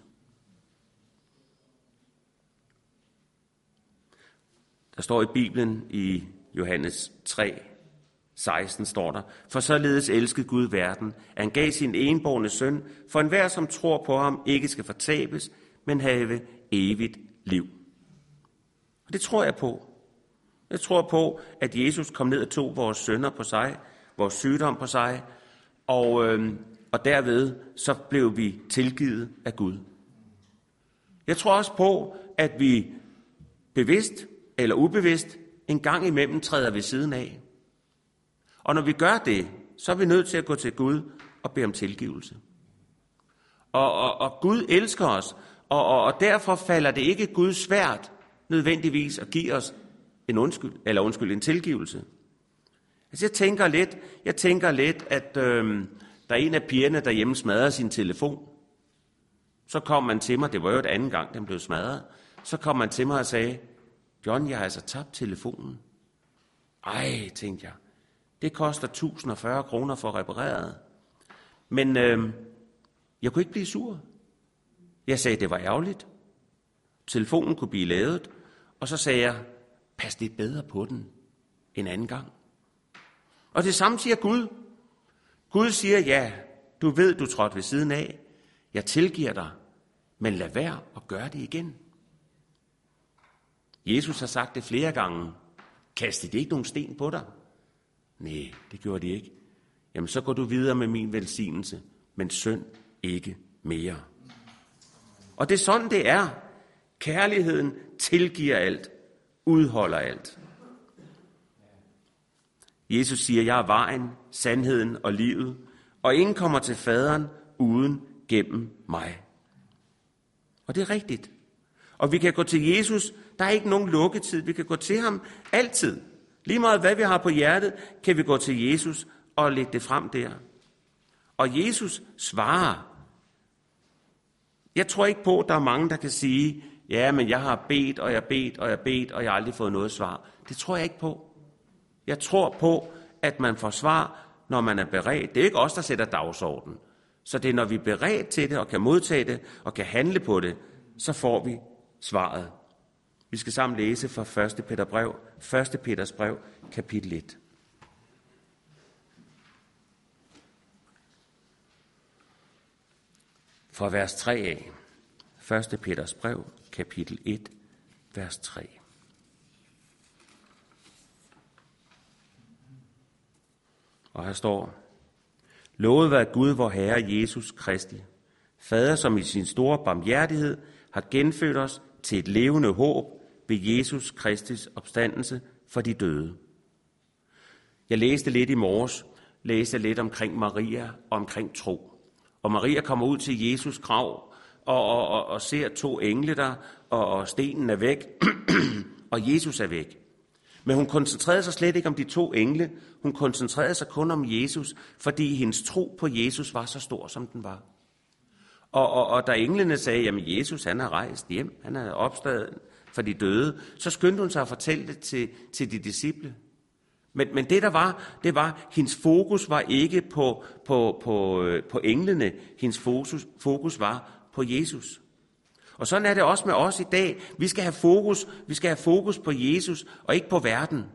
Der står i Bibelen i Johannes tre, seksten står der, for således elskede Gud verden, at han gav sin enbårne søn, for enhver som tror på ham ikke skal fortabes, men have evigt liv. Og det tror jeg på. Jeg tror på, at Jesus kom ned og tog vores synder på sig, vores sygdom på sig, og, øh, og derved så blev vi tilgivet af Gud. Jeg tror også på, at vi bevidst eller ubevidst en gang imellem træder ved siden af. Og når vi gør det, så er vi nødt til at gå til Gud og bede om tilgivelse. Og, og, og Gud elsker os, og, og, og derfor falder det ikke Gud svært nødvendigvis at give os en undskyld, eller undskyld, en tilgivelse. Altså jeg tænker lidt, jeg tænker lidt, at øh, der er en af pigerne derhjemme smadrer sin telefon. Så kom man til mig, det var jo et anden gang, den blev smadret. Så kom man til mig og sagde, John, jeg har altså tabt telefonen. Ej, tænkte jeg. Det koster tusind og fyrre kroner for repareret. Men øh, jeg kunne ikke blive sur. Jeg sagde, det var ærgerligt. Telefonen kunne blive lavet. Og så sagde jeg, pas lidt bedre på den en anden gang. Og det samme siger Gud. Gud siger, ja, du ved, du trådte ved siden af. Jeg tilgiver dig, men lad være at gøre det igen. Jesus har sagt det flere gange. Kastede de ikke nogen sten på dig? Nej, det gjorde de ikke. Jamen, så går du videre med min velsignelse, men synd ikke mere. Og det er sådan, det er. Kærligheden tilgiver alt, udholder alt. Jesus siger, jeg er vejen, sandheden og livet, og ingen kommer til faderen uden gennem mig. Og det er rigtigt. Og vi kan gå til Jesus, der er ikke nogen lukketid, vi kan gå til ham altid. Lige meget hvad vi har på hjertet, kan vi gå til Jesus og lægge det frem der. Og Jesus svarer. Jeg tror ikke på, at der er mange, der kan sige, ja, men jeg har bedt, og jeg har bedt, og jeg har bedt, og jeg har aldrig fået noget svar. Det tror jeg ikke på. Jeg tror på, at man får svar, når man er beredt. Det er ikke os, der sætter dagsorden. Så det er, når vi er beredt til det og kan modtage det og kan handle på det, så får vi svaret. Vi skal sammen læse fra første Peter brev, første Peters brev, kapitel et. Fra vers tre af. første Peters brev, kapitel et, vers tre. Og her står: Lovet være Gud, vor Herre Jesus Kristi, Fader, som i sin store barmhjertighed har genfødt os til et levende håb ved Jesus Kristis opstandelse for de døde. Jeg læste lidt i morges, læste lidt omkring Maria og omkring tro. Og Maria kommer ud til Jesus grav og, og, og, og ser to engle der, og, og stenen er væk, og Jesus er væk. Men hun koncentrerede sig slet ikke om de to engle. Hun koncentrerede sig kun om Jesus, fordi hendes tro på Jesus var så stor, som den var. Og, og, og da englene sagde, jamen Jesus han er rejst hjem, han er opstået for de døde, så skyndte hun sig at fortælle det til, til de disciple. Men, men det der var, det var, hendes fokus var ikke på, på, på, på englene, hendes fokus, fokus var på Jesus. Og sådan er det også med os i dag. Vi skal have fokus, vi skal have fokus på Jesus og ikke på verden.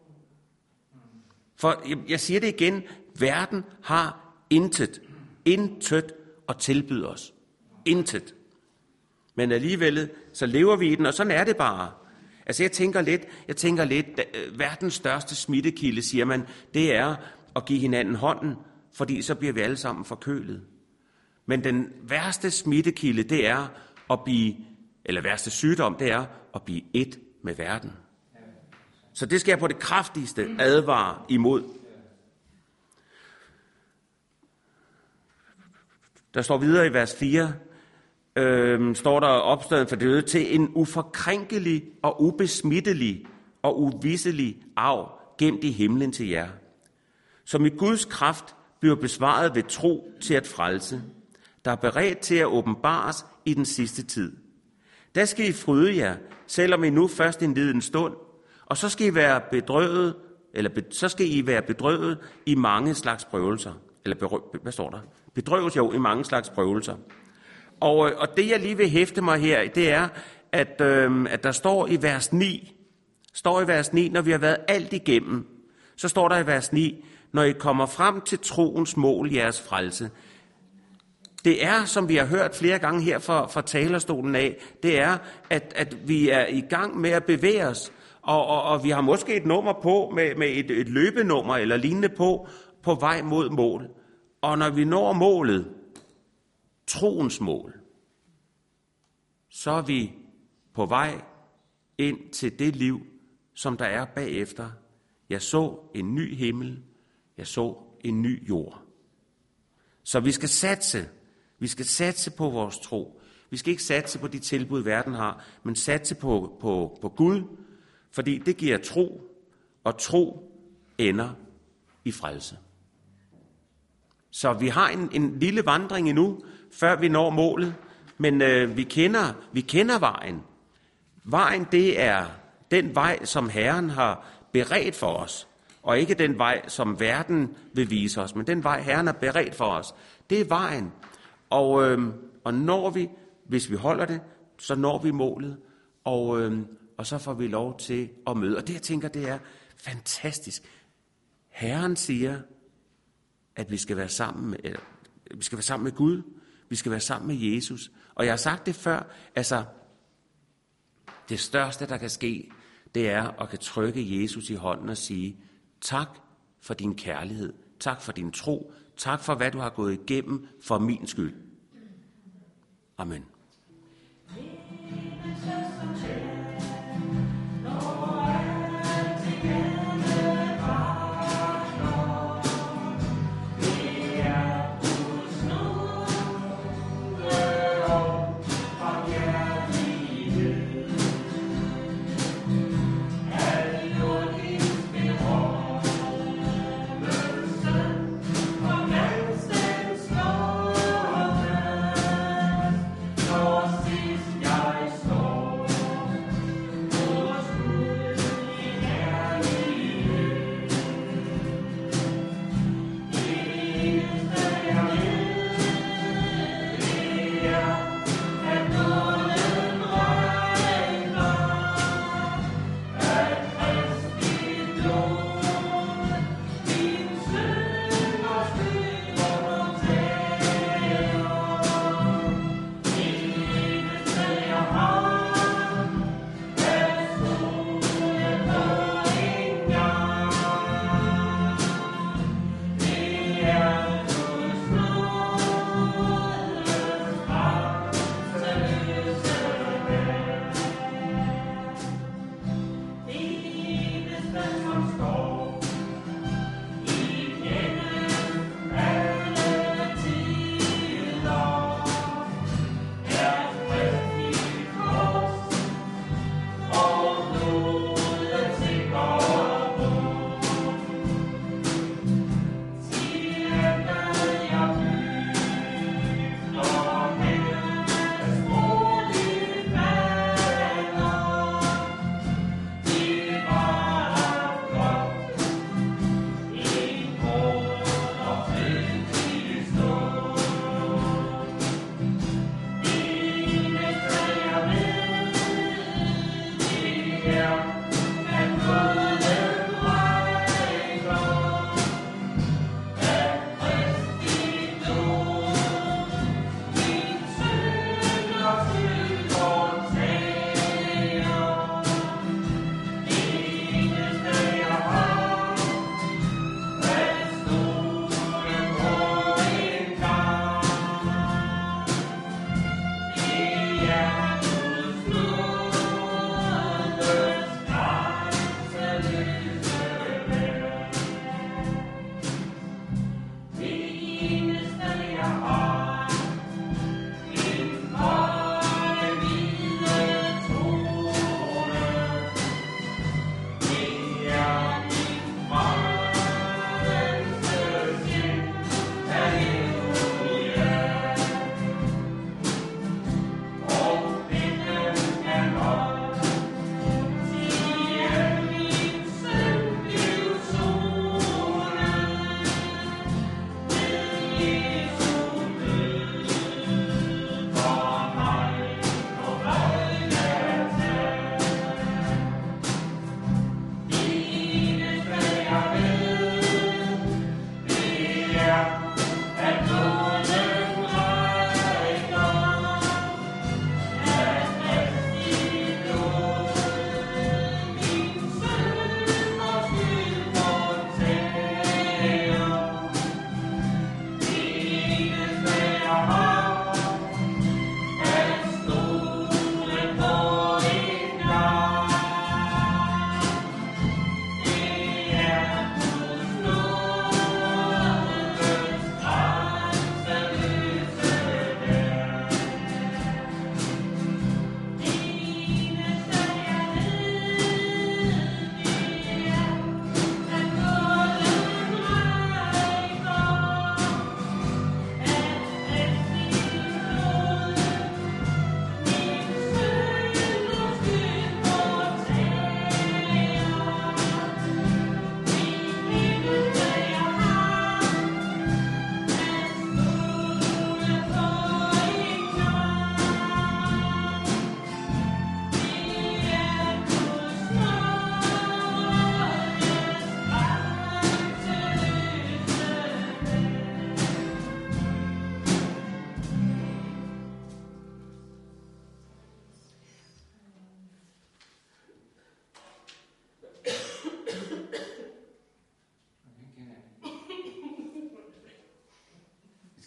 For jeg, jeg siger det igen, verden har intet, intet at tilbyde os. Intet. Men alligevel så lever vi i den, og sådan er det bare. Altså jeg tænker lidt, jeg tænker lidt, verdens største smittekilde, siger man, det er at give hinanden hånden, fordi så bliver vi alle sammen forkølet. Men den værste smittekilde, det er at blive, eller værste sygdom, det er at blive et med verden. Så det skal jeg på det kraftigste advare imod. Der står videre i vers fire, øh, står der opstået for døde til en uforkrænkelig og ubesmittelig og uvisselig arv gemt i himlen til jer, som i Guds kraft bliver besvaret ved tro til at frelse, der er beredt til at åbenbares i den sidste tid. Der skal I fryde jer, selvom I nu først en liden stund, og så skal I være bedrøvet, eller be, så skal I være bedrøvet i mange slags prøvelser. Eller berø, hvad står der? Bedrøves jo i mange slags prøvelser. Og, og det jeg lige vil hæfte mig her, det er, at, øh, at der står i vers ni, står i vers ni, når vi har været alt igennem, så står der i vers ni, når I kommer frem til troens mål, jeres frelse. Det er, som vi har hørt flere gange her fra, fra talerstolen af, det er, at, at vi er i gang med at bevæge os, og, og, og vi har måske et nummer på, med, med et, et løbenummer eller lignende på, på vej mod mål. Og når vi når målet, troens mål, så er vi på vej ind til det liv, som der er bagefter. Jeg så en ny himmel, jeg så en ny jord. Så vi skal satse. Vi skal satse på vores tro. Vi skal ikke satse på de tilbud, verden har, men satse på, på, på Gud, fordi det giver tro, og tro ender i frelse. Så vi har en, en lille vandring endnu, før vi når målet, men øh, vi, kender, vi kender vejen. Vejen, det er den vej, som Herren har beredt for os, og ikke den vej, som verden vil vise os, men den vej, Herren har beredt for os. Det er vejen. Og, øh, og når vi, hvis vi holder det, så når vi målet, og, øh, og så får vi lov til at møde. Og det, jeg tænker, det er fantastisk. Herren siger, at vi skal være sammen med, eller, vi skal være sammen med Gud, vi skal være sammen med Jesus. Og jeg har sagt det før, altså, det største, der kan ske, det er at kan trykke Jesus i hånden og sige, tak for din kærlighed, tak for din tro, tak for, hvad du har gået igennem for min skyld. Amen.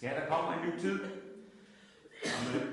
Ja, der kommer en ny tid. Amen.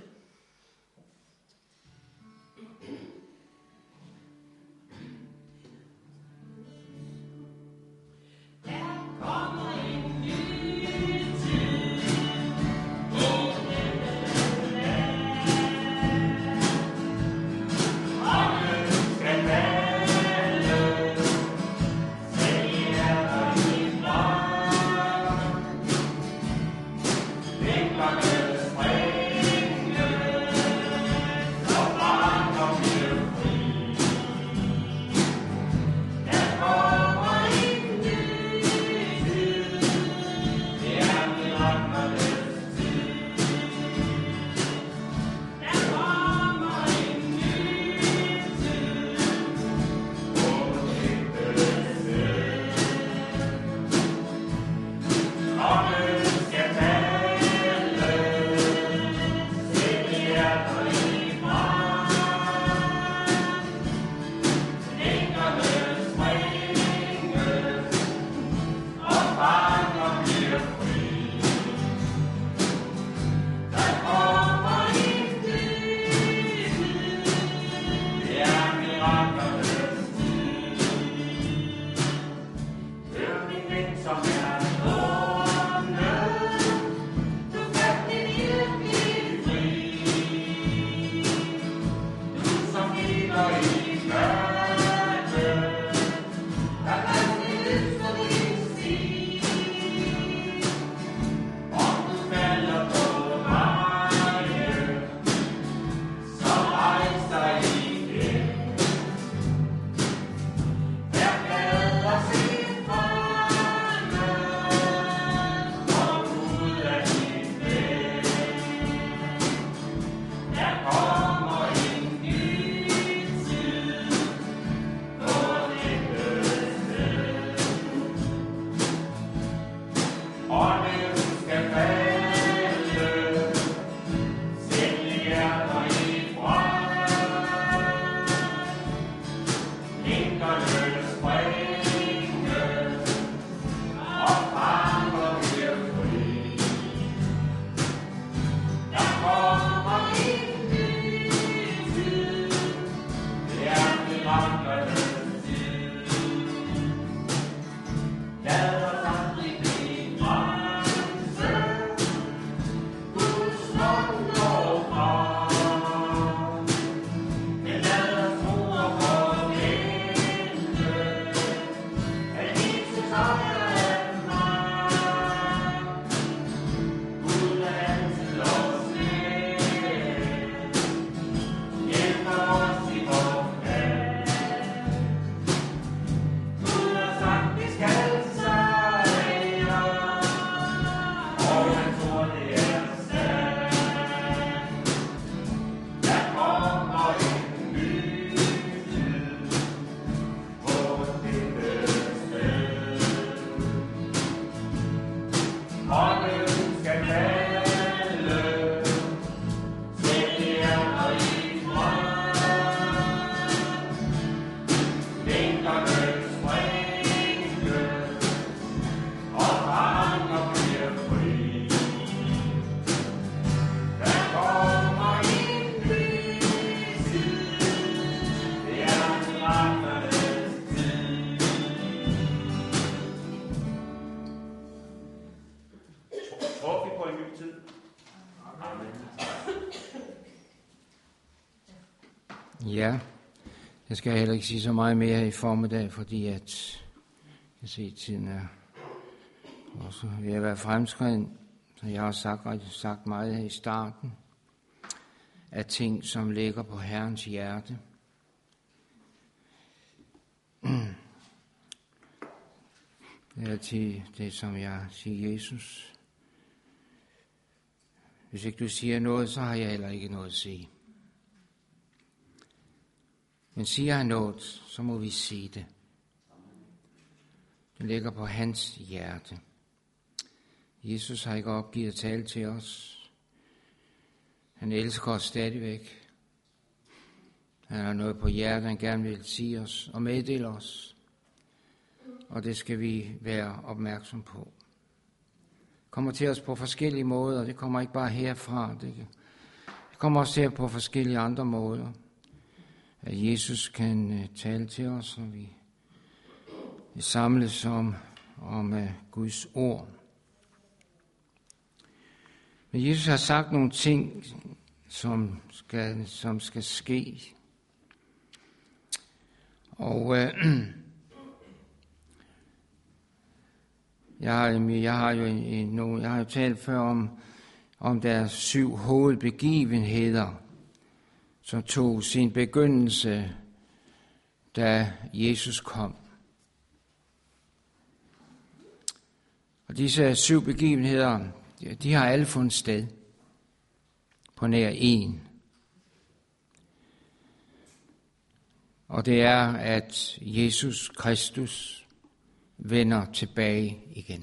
Ja, jeg skal heller ikke sige så meget mere i formiddag, fordi at jeg ser, tiden er også ved at være fremskreden. Så jeg har sagt, sagt meget her i starten af ting, som ligger på Herrens hjerte. Det er til det, som jeg siger, Jesus. Hvis ikke du siger noget, så har jeg heller ikke noget at sige. Men siger han noget, så må vi sige det. Det ligger på hans hjerte. Jesus har ikke opgivet at tale til os. Han elsker os stadigvæk. Han har noget på hjertet, han gerne vil sige os og meddele os. Og det skal vi være opmærksom på. kommer til os på forskellige måder. Det kommer ikke bare herfra. Det kommer også til på forskellige andre måder. At Jesus kan tale til os, og vi samles om, om uh, Guds ord. Men Jesus har sagt nogle ting, som skal, som skal ske. Og uh, jeg, har, jeg, har jo en, en, jeg har jo talt før om, om deres syv hovedbegivenheder, som tog sin begyndelse, da Jesus kom. Og disse syv begivenheder, de har alle fundet sted på nær en. Og det er, at Jesus Kristus vender tilbage igen.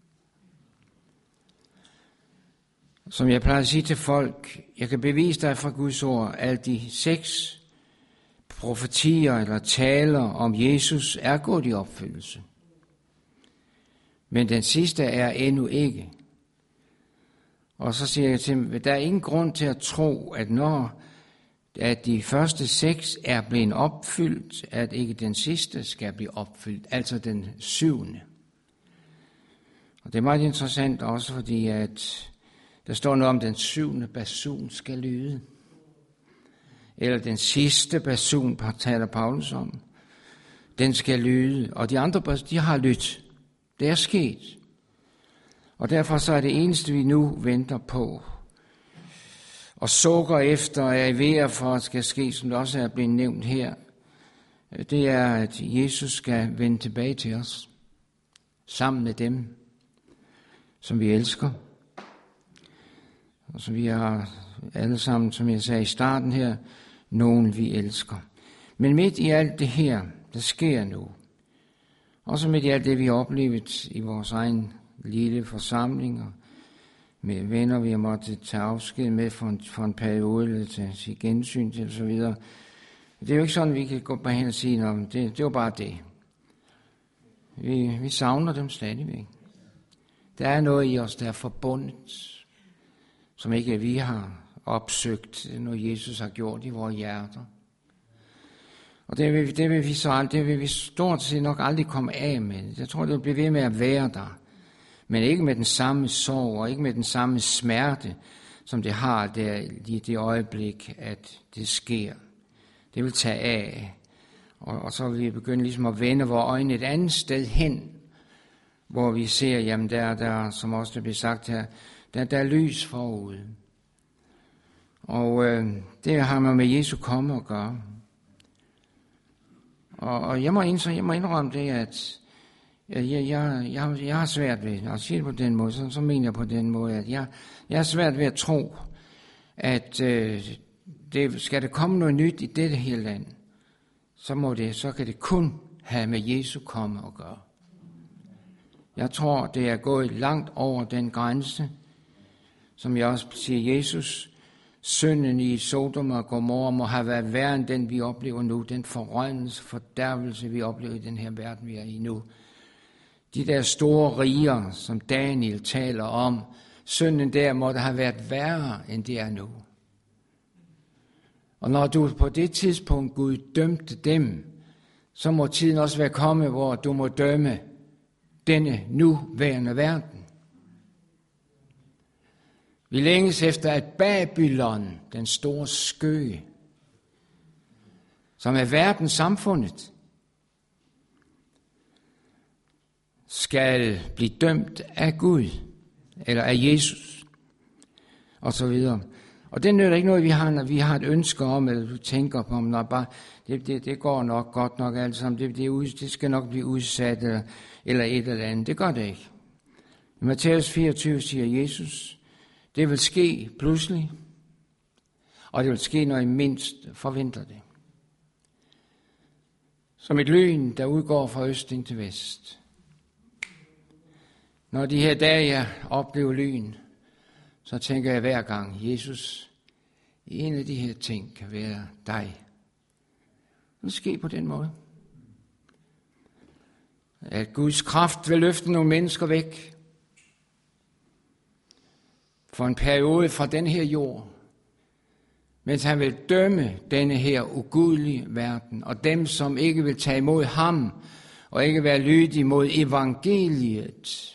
Som jeg plejer at sige til folk, jeg kan bevise dig fra Guds ord, at de seks profetier eller taler om Jesus er gået i opfyldelse. Men den sidste er endnu ikke. Og så siger jeg til dem, at der er ingen grund til at tro, at når at de første seks er blevet opfyldt, at ikke den sidste skal blive opfyldt, altså den syvende. Og det er meget interessant også, fordi at der står noget om, den syvende basun skal lyde. Eller den sidste basun, taler Paulus om. Den skal lyde, og de andre, de har lyttet. Det er sket. Og derfor så er det eneste, vi nu venter på, og sukker efter, er i ved for, at skal ske, som det også er blevet nævnt her, det er, at Jesus skal vende tilbage til os, sammen med dem, som vi elsker, og som vi har alle sammen, som jeg sagde i starten her, nogen vi elsker. Men midt i alt det her, der sker nu, også midt i alt det, vi har oplevet i vores egen lille forsamling, og med venner, vi har måttet tage afsked med for en, for en periode, eller til at sige gensyn til, og så videre. Det er jo ikke sådan, vi kan gå bare hen og sige, at det, det var bare det. Vi, vi savner dem stadigvæk. Der er noget i os, der er forbundet, som ikke vi har opsøgt, når Jesus har gjort i vores hjerter. Og det vil, det vil vi så aldrig, det vil vi stort set nok aldrig komme af med. Jeg tror, det vil blive ved med at være der. Men ikke med den samme sorg, og ikke med den samme smerte, som det har der i det øjeblik, at det sker. Det vil tage af. Og, og så vil vi begynde ligesom at vende vores øjne et andet sted hen, hvor vi ser, jamen der, der som også det bliver sagt her, der, der er lys forud. Og øh, det har man med Jesu komme at gøre. Og, og jeg, må indrømme, jeg må indrømme det, at jeg, jeg, jeg, jeg har svært ved, at sige det på den måde, så, så mener jeg på den måde, at jeg, jeg har svært ved at tro, at øh, det, skal der komme noget nyt i dette her land, så, må det, så kan det kun have med Jesu komme at gøre. Jeg tror, det er gået langt over den grænse, som jeg også siger, Jesus, synden i Sodom og Gomorra må have været værre end den, vi oplever nu, den forrøgelse, fordærvelse, vi oplever i den her verden, vi er i nu. De der store riger, som Daniel taler om, synden der måtte have været værre, end det er nu. Og når du på det tidspunkt, Gud dømte dem, så må tiden også være kommet, hvor du må dømme denne nuværende verden. Vi længes efter, at Babylon, den store skøge, som er verdenssamfundet, skal blive dømt af Gud, eller af Jesus, og så videre. Og det nytter ikke noget, vi har, når vi har et ønske om, eller du tænker på, når bare, det, det, det går nok godt nok alt sammen, det, det, det skal nok blive udsat, eller, eller et eller andet. Det gør det ikke. I Matthæus fireogtyve siger Jesus, det vil ske pludselig, og det vil ske, når I mindst forventer det. Som et lyn, der udgår fra øst ind til vest. Når de her dage, jeg oplever lyn, så tænker jeg hver gang, Jesus, en af de her ting kan være dig. Det vil ske på den måde. At Guds kraft vil løfte nogle mennesker væk. for en periode fra den her jord, mens han vil dømme denne her ugudelige verden, og dem, som ikke vil tage imod ham, og ikke være lydige mod evangeliet,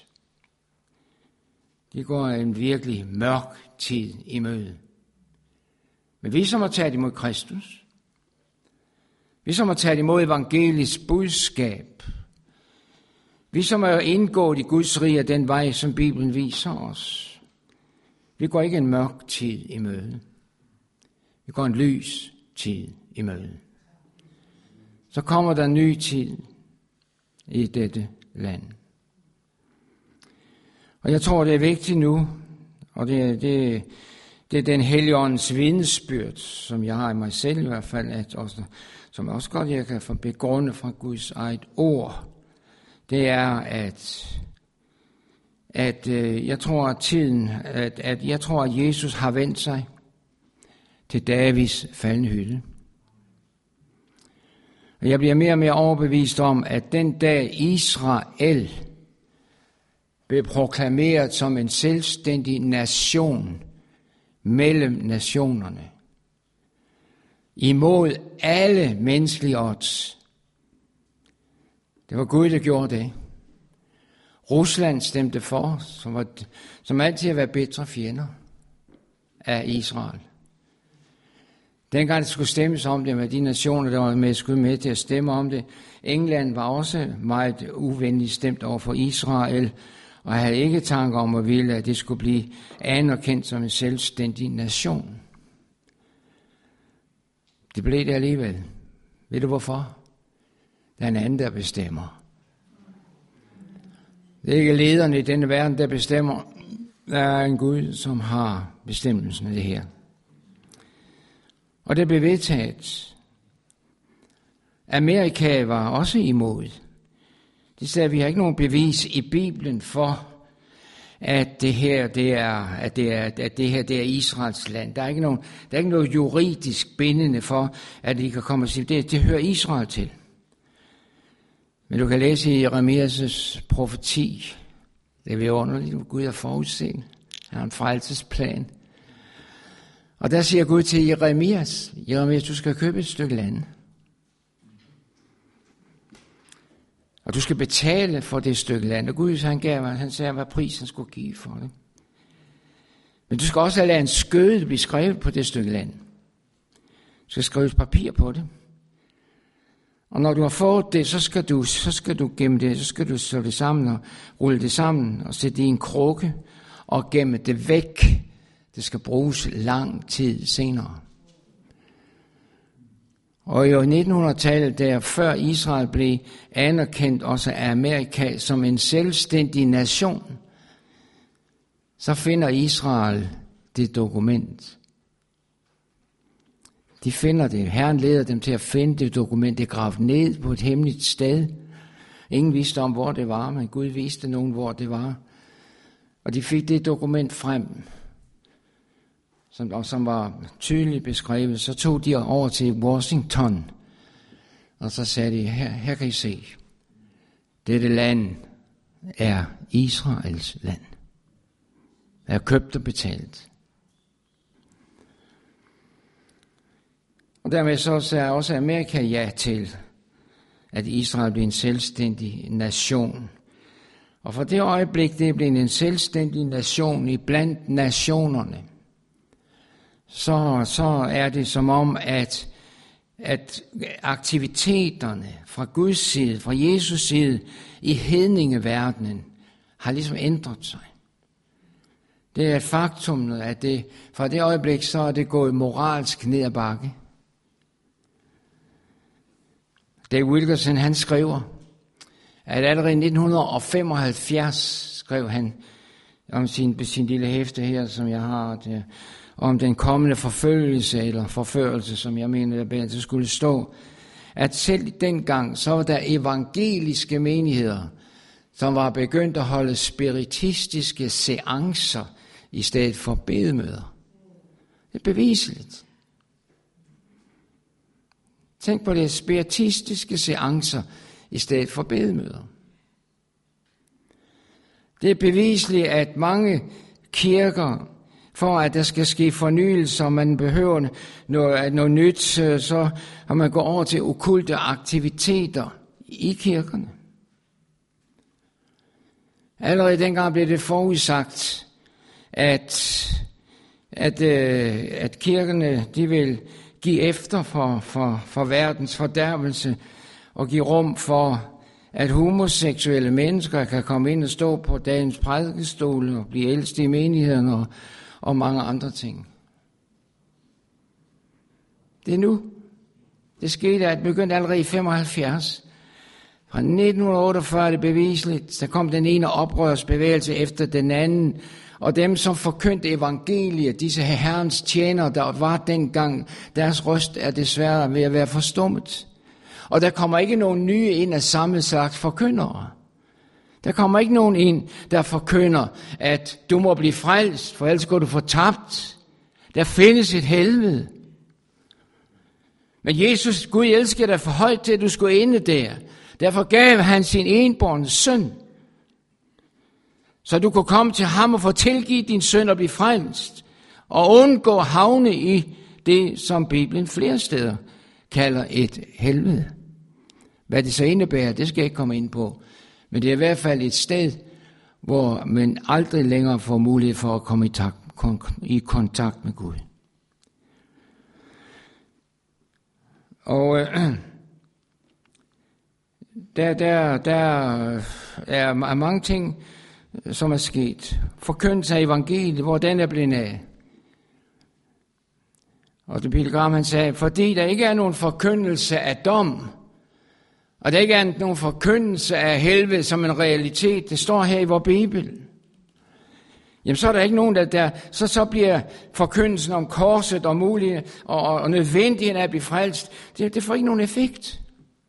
de går en virkelig mørk tid i møde. Men vi, som har taget imod Kristus, vi, som har taget imod evangeliets budskab, vi, som er indgået i Guds rige af den vej, som Bibelen viser os, vi går ikke en mørk tid i møde. Vi går en lys tid i møde. Så kommer der en ny tid i dette land. Og jeg tror, det er vigtigt nu, og det, det, det er den Helligåndens vidnesbyrd, som jeg har i mig selv i hvert fald, at også, som også godt jeg kan få begrunde fra Guds eget ord, det er, at, at øh, jeg tror, at tiden, at, at jeg tror, at Jesus har vendt sig til Davids faldne hytte. Og jeg bliver mere og mere overbevist om, at den dag Israel blev proklameret som en selvstændig nation mellem nationerne, imod alle menneskelige odds. Det var Gud, der gjorde det. Rusland stemte for, som, var, som altid har været bitre fjender af Israel. Dengang det skulle stemmes om det med de nationer, der var med, skulle med til at stemme om det. England var også meget uvenligt stemt over for Israel, og havde ikke tanker om at ville, at det skulle blive anerkendt som en selvstændig nation. Det blev det alligevel. Ved du hvorfor? Der er en anden, der bestemmer. Det er ikke lederne i denne verden, der bestemmer. Der er en Gud, som har bestemmelsen af det her. Og det blev vedtaget. Amerika var også imod. De sagde, at vi har ikke nogen bevis i Bibelen for, at det her det er, at det er, at det her det er Israels land. Der er ikke nogen, der er ikke noget juridisk bindende for, at de kan komme og sige, det, det hører Israel til. Men du kan læse i Jeremias profeti. Det er vidunderligt, at Gud er forudseende. Han har en frelsesplan. Og der siger Gud til Jeremias, Jeremias, du skal købe et stykke land. Og du skal betale for det stykke land. Og Gud, han gav mig, han sagde, hvad prisen skulle give for det. Men du skal også lade en skøde blive skrevet på det stykke land. Du skal skrive papir på det. Og når du har fået det, så skal du, så skal du gemme det, så skal du slå det sammen og rulle det sammen og sætte det i en krukke og gemme det væk. Det skal bruges lang tid senere. Og i nitten hundrede-tallet, der før Israel blev anerkendt også af Amerika som en selvstændig nation, så finder Israel det dokument. De finder det. Herren leder dem til at finde det dokument. Det er gravet ned på et hemmeligt sted. Ingen vidste om, hvor det var, men Gud viste nogen, hvor det var. Og de fik det dokument frem, som, som var tydeligt beskrevet. Så tog de over til Washington, og så sagde de, her, her kan I se, dette land er Israels land. Er købt og betalt. Og dermed så sagde også Amerika ja til, at Israel blev en selvstændig nation. Og for det øjeblik, det blev en selvstændig nation i blandt nationerne, så, så er det som om, at, at aktiviteterne fra Guds side, fra Jesus side i hedningeverdenen, har ligesom ændret sig. Det er et faktum, at det, fra det øjeblik, så er det gået moralsk ned ad bakke. Dave Wilkerson, han skriver, at allerede i nitten femoghalvfjerds skrev han om sin, sin lille hæfte her, som jeg har, det, om den kommende forfølgelse eller forførelse, som jeg mener, der så skulle stå, at selv dengang, så var der evangeliske menigheder, som var begyndt at holde spiritistiske seancer i stedet for bedemøder. Det er beviseligt. Tænk på det, spiritistiske seancer i stedet for bedemøder. Det er beviseligt, at mange kirker for at der skal ske fornyelse, og man behøver noget, noget nyt, så har man gået over til okkulte aktiviteter i kirkerne. Allerede dengang blev det forudsagt, at, at, at kirkerne de vil give efter for, for, for verdens fordærvelse og give rum for, at homoseksuelle mennesker kan komme ind og stå på dagens prædikestol og blive ældste i menigheden og, og mange andre ting. Det er nu. Det skete, at det begyndte allerede i femoghalvfjerds. Fra nitten otteogfyrre er det beviseligt, der kom den ene oprørsbevægelse efter den anden, og dem, som forkyndte evangeliet, disse herrens tjenere, der var dengang, deres røst er desværre ved at være forstummet. Og der kommer ikke nogen nye ind af samme slags forkyndere. Der kommer ikke nogen ind, der forkynder, at du må blive frelst, for ellers går du fortabt. Der findes et helvede. Men Jesus, Gud elsker dig for højt til, at du skulle ende der. Derfor gav han sin enbårne søn, så du kunne komme til ham og få tilgivet din synd og blive frelst, og undgå at havne i det, som Bibelen flere steder kalder et helvede. Hvad det så indebærer, det skal jeg ikke komme ind på. Men det er i hvert fald et sted, hvor man aldrig længere får mulighed for at komme i, takt, i kontakt med Gud. Og øh, der, der, der er mange ting, som er sket. Forkyndelse af evangeliet, hvor den er blevet af. Og det Billy Graham han sagde, fordi der ikke er nogen forkyndelse af dom, og der ikke er nogen forkyndelse af helvede som en realitet, det står her i vores Bibel, jamen så er der ikke nogen, der, der så, så bliver forkyndelsen om korset og mulighed og, og nødvendigheden af at blive frelst, det, det får ikke nogen effekt.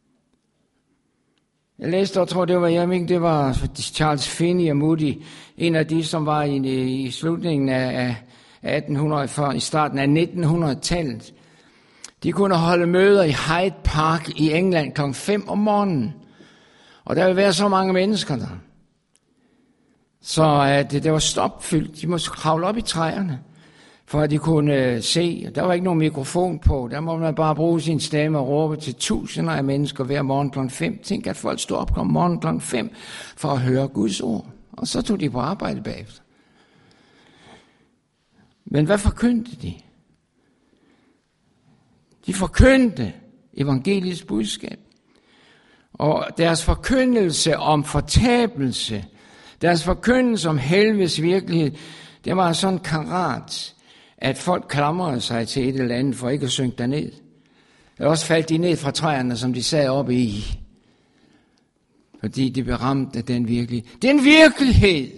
Jeg læste, og tror det var, jeg mener, det var Charles Finney og Moody, en af de, som var i, i slutningen af atten hundrede, for, i starten af nitten hundrede-tallet. De kunne holde møder i Hyde Park i England klokken fem om morgenen. Og der ville være så mange mennesker der. Så at det, det var stopfyldt. De måtte kravle op i træerne, for at de kunne se. Der var ikke nogen mikrofon på. Der må man bare bruge sin stemme og råbe til tusinder af mennesker hver morgen klokken fem. Tænk, at folk stod op om morgenen klokken fem for at høre Guds ord. Og så tog de på arbejde bagefter. Men hvad forkyndte de? De forkyndte evangeliets budskab. Og deres forkyndelse om fortabelse, deres forkyndelse om helvedes virkelighed, det var sådan karat, at folk klamrede sig til et eller andet for ikke at synke derned. Eller også faldt de ned fra træerne, som de sad oppe i. Fordi de blev ramt af den virkelighed. Det er en virkelighed.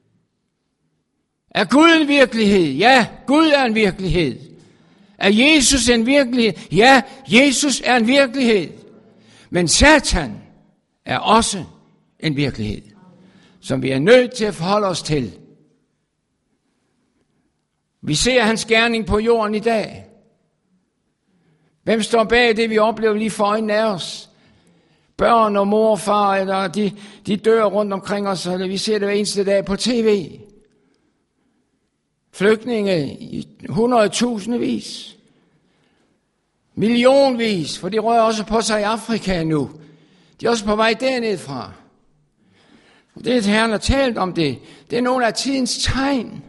Er Gud en virkelighed? Ja, Gud er en virkelighed. Er Jesus en virkelighed? Ja, Jesus er en virkelighed. Men Satan er også en virkelighed, som vi er nødt til at forholde os til. Vi ser hans gerning på jorden i dag. Hvem står bag det, vi oplever lige for øjnene af os? Børn og mor og far, eller de, de dør rundt omkring os, eller vi ser det hver eneste dag på tv. Flygtninge i hundredtusindvis. Millionvis, for de rører også på sig i Afrika nu. De er også på vej derned fra. Og det, Herren har talt om det, det er nogle af tidens tegn.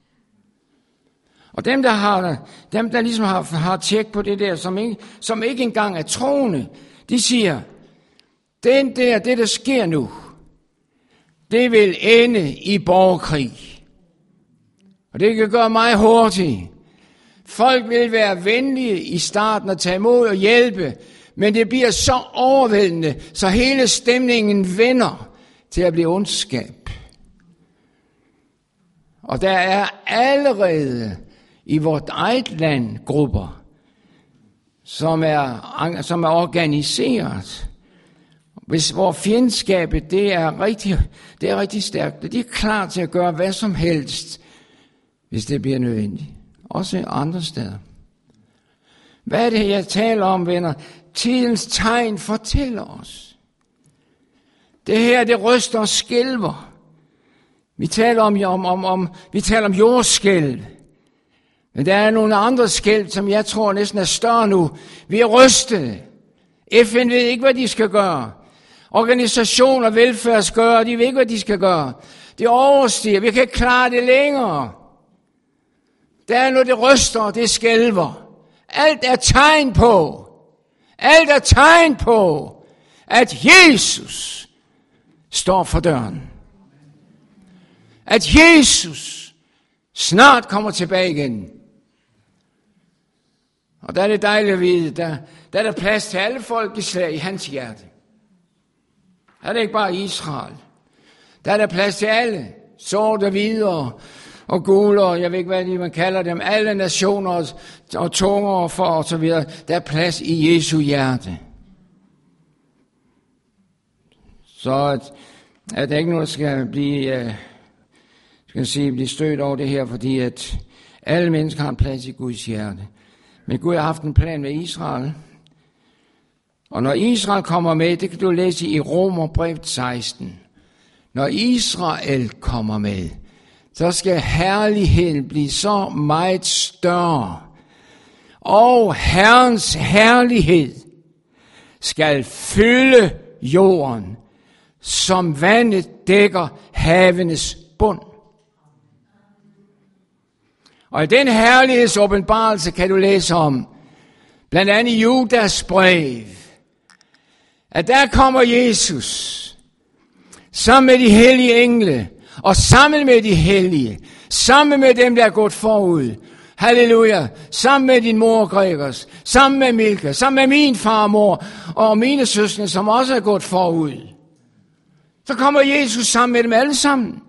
Og dem, der har, dem, der ligesom har, har tjek på det der, som ikke, som ikke engang er troende, de siger, den der, det der sker nu, det vil ende i borgerkrig. Og det kan gøre mig hurtigt. Folk vil være venlige i starten og tage imod og hjælpe, men det bliver så overvældende, så hele stemningen vender til at blive ondskab. Og der er allerede i vort eget land grupper, som er, som er organiseret, hvis hvor fjendskabet det er rigtig, det er rigtig stærkt. De er klar til at gøre hvad som helst, hvis det bliver nødvendigt. Også andre steder. Hvad er det, jeg taler om, venner? Tidens tegn fortæller os. Det her, det ryster og skælver. Vi taler om, om, om, om, vi taler om jordskælv. Men der er nogle andre skælv, som jeg tror næsten er større nu. Vi er rystede. F N ved ikke, hvad de skal gøre. Organisationer, velfærdsgørere, de ved ikke, hvad de skal gøre. Det overstiger. Vi kan ikke klare det længere. Der er noget, det ryster, det skælver. Alt er tegn på. Alt er tegn på, at Jesus står for døren. At Jesus snart kommer tilbage igen. Og der er det dejligt at vide, der, der er der plads til alle folkeslag i hans hjerte. Der er det ikke bare Israel. Der er der plads til alle, sorte, hvide og, og gule, og jeg ved ikke, hvad man kalder dem, alle nationer og, og tunger og for og så videre. Der er plads i Jesu hjerte. Så at, at der ikke noget skal blive, uh, skal sige, blive stødt over det her, fordi at alle mennesker har en plads i Guds hjerte. Men Gud har haft en plan med Israel. Og når Israel kommer med, det kan du læse i Romerbrevet seksten. Når Israel kommer med, så skal herligheden blive så meget større. Og Herrens herlighed skal fylde jorden, som vandet dækker havenes bund. Og i den herlighedsåbenbarelse kan du læse om, blandt andet i Judas brev, at der kommer Jesus, sammen med de hellige engle, og sammen med de hellige, sammen med dem, der er gået forud. Halleluja. Sammen med din mor Gregers, sammen med Milka, sammen med min far og mor, og mine søskende, som også er gået forud. Så kommer Jesus sammen med dem alle sammen.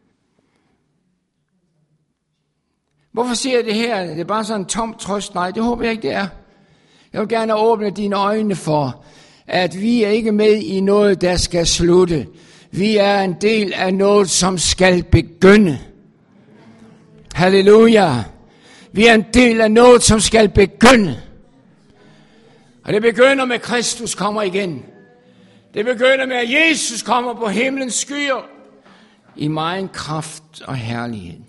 Hvorfor siger jeg det her? Det er bare sådan en tom trøst. Nej, det håber jeg ikke, det er. Jeg vil gerne åbne dine øjne for, at vi er ikke med i noget, der skal slutte. Vi er en del af noget, som skal begynde. Halleluja. Vi er en del af noget, som skal begynde. Og det begynder med, at Kristus kommer igen. Det begynder med, at Jesus kommer på himlens skyer i megen kraft og herlighed.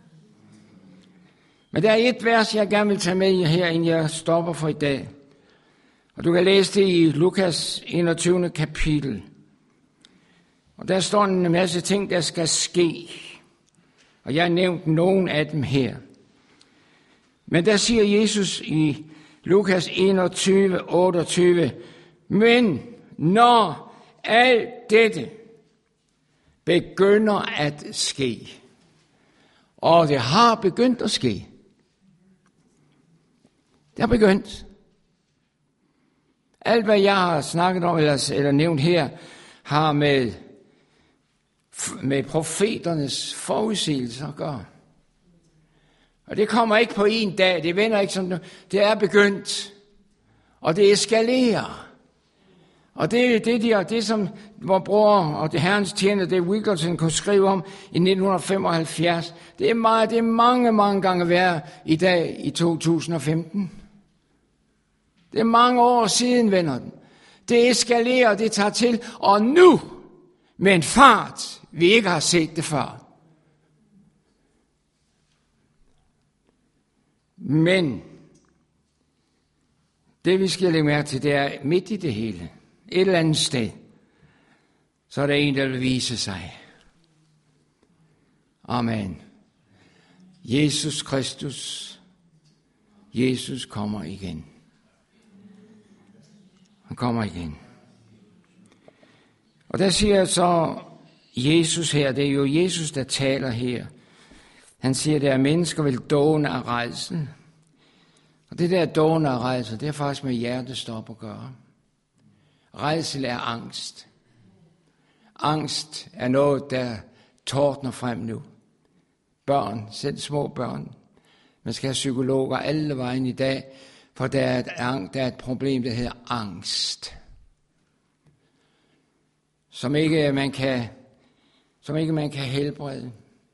Men der er et vers, jeg gerne vil tage med jer her, inden jeg stopper for i dag. Og du kan læse det i Lukas enogtyvende kapitel. Og der står en masse ting, der skal ske. Og jeg har nævnt nogle af dem her. Men der siger Jesus i Lukas enogtyve, otteogtyve, men når alt dette begynder at ske, og det har begyndt at ske, det har begyndt. Alt, hvad jeg har snakket om eller, eller nævnt her, har med, med profeternes forudsigelser at gøre. Og det kommer ikke på en dag, det vender ikke som det er begyndt. Og det eskalerer. Og det, det, det, det som vor bror og det herrens tjener, det Wilkerson kunne skrive om i nitten femoghalvfjerds, det er, meget, det er mange, mange gange værre i dag i to tusind og femten. Det er mange år siden, venner den. Det eskalerer, det tager til, og nu med en fart, vi ikke har set det før. Men det vi skal lægge mærke til, det er midt i det hele, et eller andet sted, så er der en, der vil vise sig. Amen. Jesus Kristus, Jesus kommer igen. Han kommer igen. Og der siger så Jesus her, det er jo Jesus, der taler her. Han siger, at mennesker vil dåne af rædsel. Og det der dåne af rædsel, det har faktisk med hjertestop at gøre. Rædsel er angst. Angst er noget, der tordner frem nu. Børn, selv små børn. Man skal have psykologer alle vejen i dag, for der er, et, der er et problem, der hedder angst. Som ikke man kan, som ikke man kan helbrede.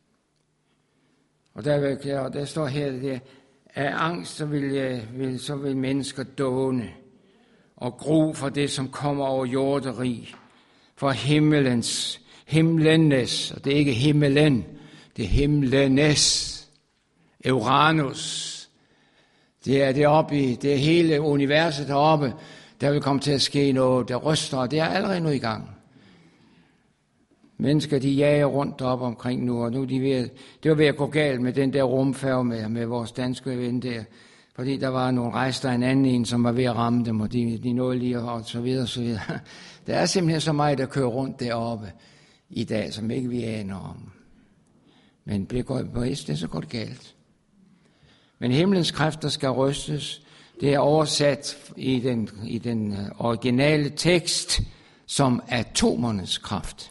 Og der, og der står her, der, af angst, så vil, vil, så vil mennesker dåne og gru for det, som kommer over jorderi, for himmelens, himlenes, og det er ikke himmelen, det er himlenes Uranus. Det er det oppe i, det er hele universet deroppe, der vil komme til at ske noget, der ryster, og det er allerede nu i gang. Mennesker, de jager rundt deroppe omkring nu, og nu er de ved, det var ved at gå galt med den der rumfærge med, med vores danske ven der, fordi der var nogle rejser af en anden en, som var ved at ramme dem, og de, de nåede lige, og så videre, og så videre. Der er simpelthen så meget, der kører rundt deroppe i dag, som ikke vi aner om. Men det går på et sted, så går det galt. Men himlens kræfter skal rystes. Det er oversat i den, i den originale tekst som atomernes kraft.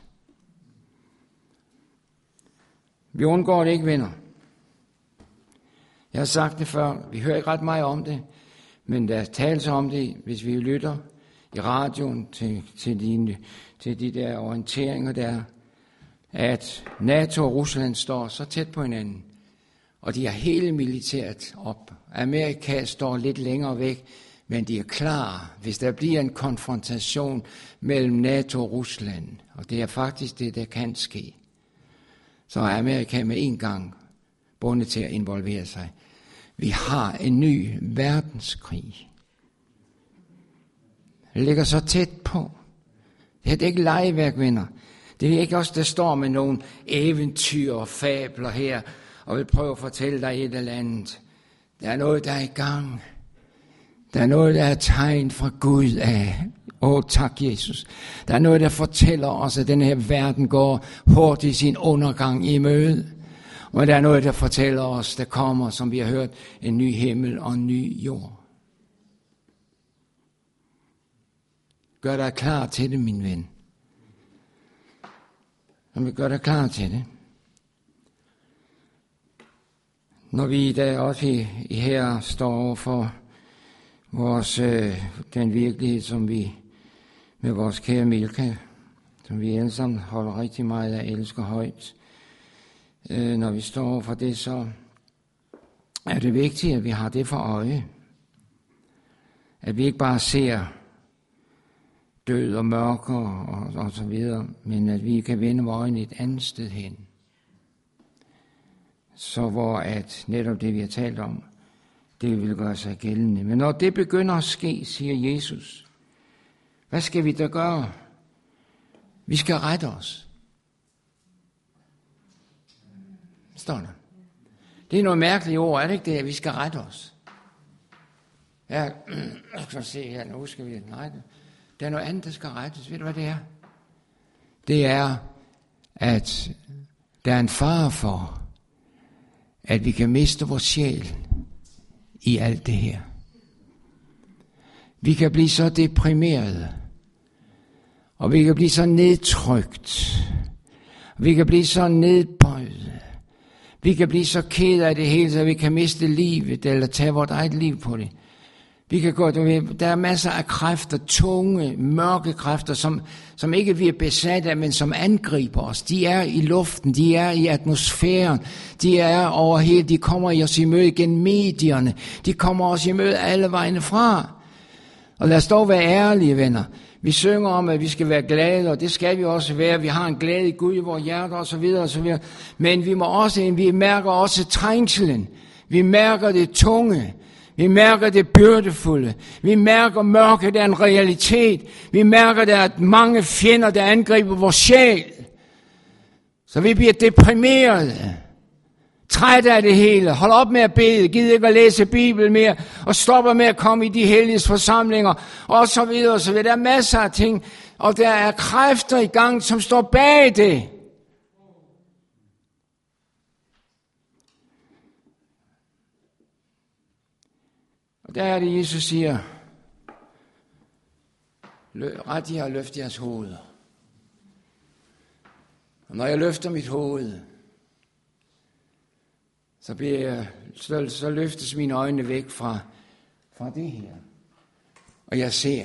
Vi undgår det ikke, venner. Jeg har sagt det før, vi hører ikke ret meget om det, men der tales om det, hvis vi lytter i radioen til, til, de, til de der orienteringer der, at NATO og Rusland står så tæt på hinanden, og de er hele militært op. Amerika står lidt længere væk, men de er klar, hvis der bliver en konfrontation mellem NATO og Rusland, og det er faktisk det, der kan ske, så er Amerika med en gang bundet til at involvere sig. Vi har en ny verdenskrig. Det ligger så tæt på. Det er ikke legeværk, venner. Det er ikke os, der står med nogle eventyr og fabler her, og vil prøve at fortælle dig et eller andet. Der er noget, der er i gang. Der er noget, der er tegn fra Gud af. Åh, oh, tak Jesus. Der er noget, der fortæller os, at den her verden går hurtigt sin undergang i møde. Og der er noget, der fortæller os, der kommer, som vi har hørt, en ny himmel og en ny jord. Gør dig klar til det, min ven. Og vi gør dig klar til det. Når vi i dag også i, i her står over for vores, øh, den virkelighed, som vi med vores kære Milka, som vi alle sammen holder rigtig meget af, elsker højt. Øh, når vi står over for det, så er det vigtigt, at vi har det for øje. At vi ikke bare ser død og mørke og, og så videre, men at vi kan vende øjnene et andet sted hen. Så hvor at netop det, vi har talt om, det vil gøre sig gældende. Men når det begynder at ske, siger Jesus, hvad skal vi da gøre? Vi skal rette os. Står der. Det er noget mærkeligt ord, er det ikke det, at vi skal rette os? Ja, jeg skal se her, nu skal vi, nej, der er noget andet, der skal rettes. Ved du, hvad det er? Det er, at der er en fare for, at vi kan miste vores sjæl i alt det her. Vi kan blive så deprimerede, og vi kan blive så nedtrykt, vi kan blive så nedbøjet, vi kan blive så ked af det hele, så vi kan miste livet, eller tage vores eget liv på det. Vi kan gå, der er masser af kræfter, tunge, mørke kræfter, som, som ikke vi er besat af, men som angriber os. De er i luften, de er i atmosfæren, de er over hele, de kommer i os i møde gennem medierne, de kommer os i møde alle vegne fra. Og lad os dog være ærlige, venner. Vi synger om, at vi skal være glade, og det skal vi også være. Vi har en glæde i Gud i vores hjerter, og så videre, og så videre. Men vi må også, vi mærker også trængselen. Vi mærker det tunge. Vi mærker det byrdefulde. Vi mærker mørket er en realitet. Vi mærker, der er mange fjender, der angriber vores sjæl. Så vi bliver deprimerede. Trætte af det hele. Hold op med at bede. Gid ikke at læse Bibelen mere. Og stopper med at komme i de helliges forsamlinger. Og så videre og så videre. Der er masser af ting. Og der er kræfter i gang, som står bag det. Og der er det, Jesus siger. Ret jer og løft jeres hoveder. Og når jeg løfter mit hoved, så, bliver jeg, så, så løftes mine øjne væk fra, fra det her. Og jeg ser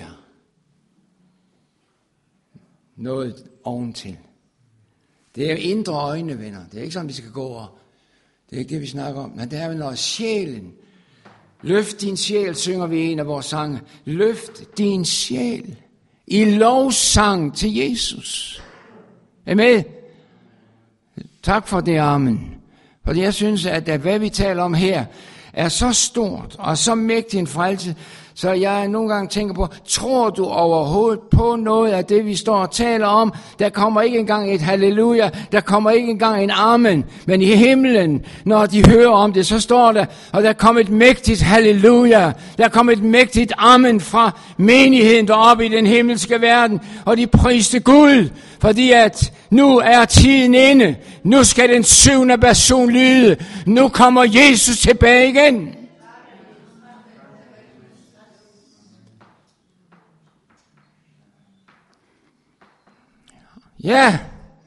noget oventil. Det er indre øjne, venner. Det er ikke sådan, vi skal gå over. Det er ikke det, vi snakker om. Men det er, når sjælen, løft din sjæl, synger vi en af vores sange. Løft din sjæl i lovsang til Jesus. Er I med? Tak for det, amen. Fordi jeg synes, at, at hvad vi taler om her, er så stort og så mægtig en frelse, så jeg nogle gange tænker på, tror du overhovedet på noget af det, vi står og taler om? Der kommer ikke engang et halleluja, der kommer ikke engang en amen, men i himlen, når de hører om det, så står der, og der kommer et mægtigt halleluja, der kommer et mægtigt amen fra menigheden deroppe i den himmelske verden, og de priste Gud, fordi at nu er tiden inde, nu skal den syvende person lyde, nu kommer Jesus tilbage igen. Ja,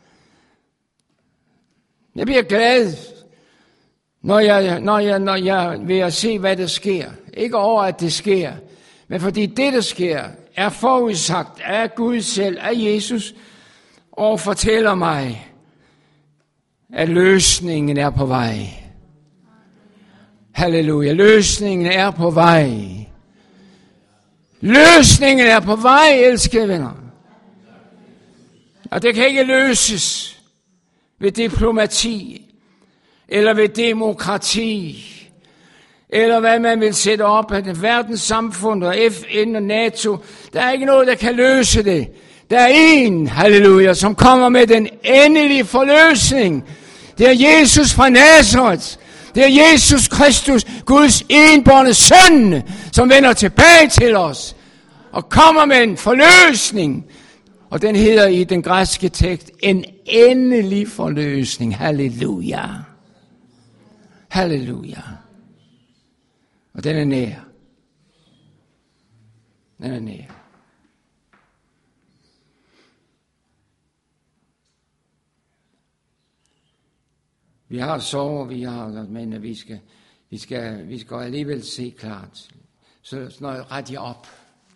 jeg bliver glad, når jeg, når jeg, når jeg vil at se, hvad der sker. Ikke over, at det sker, men fordi det, der sker, er forudsagt af Gud selv, af Jesus, og fortæller mig, at løsningen er på vej. Halleluja, løsningen er på vej. Løsningen er på vej, elskede venner. Og det kan ikke løses ved diplomati, eller ved demokrati, eller hvad man vil sætte op af det verdenssamfund og F N og NATO. Der er ikke noget, der kan løse det. Der er en, halleluja, som kommer med den endelige forløsning. Det er Jesus fra Nazareth. Det er Jesus Kristus, Guds enbårne søn, som vender tilbage til os og kommer med en forløsning. Og den hedder i den græske tekst, en endelig forløsning. Halleluja. Halleluja. Og den er nær. Den er nær. Vi har sorg, vi har, men vi skal, vi skal, vi skal alligevel se klart. Så når ret jer op.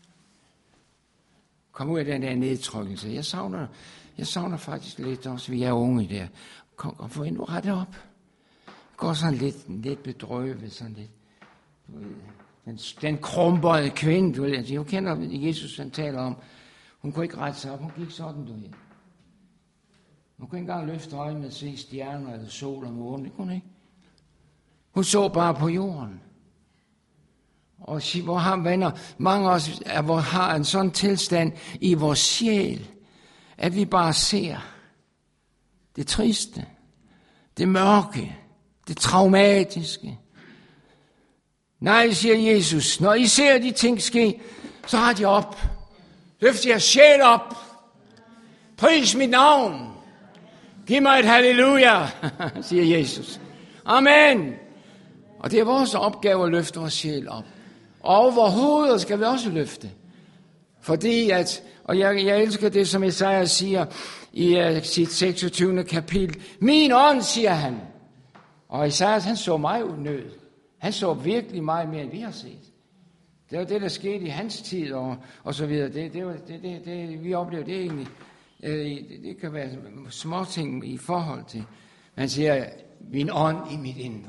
Kom ud af den der nedtrykkelse. Jeg savner, jeg savner faktisk lidt også, vi er unge der. Kom, kom få ind og rette op. Går sådan lidt, lidt bedrøvet, sådan lidt. Den, den krumbøjede kvinde, du ved, jeg kender Jesus, han taler om. Hun kunne ikke rette sig op, hun gik sådan, du ved. Hun kunne ikke engang løfte øjnene og se stjerner eller sol og måne, det kunne hun ikke. Hun så bare på jorden. Og hvor har venner, mange af os er, har en sådan tilstand i vores sjæl, at vi bare ser det triste, det mørke, det traumatiske. Nej, siger Jesus, når I ser de ting ske, så har de op. Løft jeres sjæl op. Pris mit navn. Giv mig et halleluja, siger Jesus. Amen. Og det er vores opgave at løfte vores sjæl op. Og over hovedet skal vi også løfte. Fordi at, og jeg, jeg elsker det, som Esajas siger i uh, sit seksogtyvende kapitel. Min ånd, siger han. Og Esajas, han så meget unød. Han så virkelig meget mere, end vi har set. Det var det, der skete i hans tid, og, og så videre. Det, det, var, det, det, det, vi oplever det egentlig. Øh, det, det kan være små ting i forhold til. Man siger, min ånd i mit indre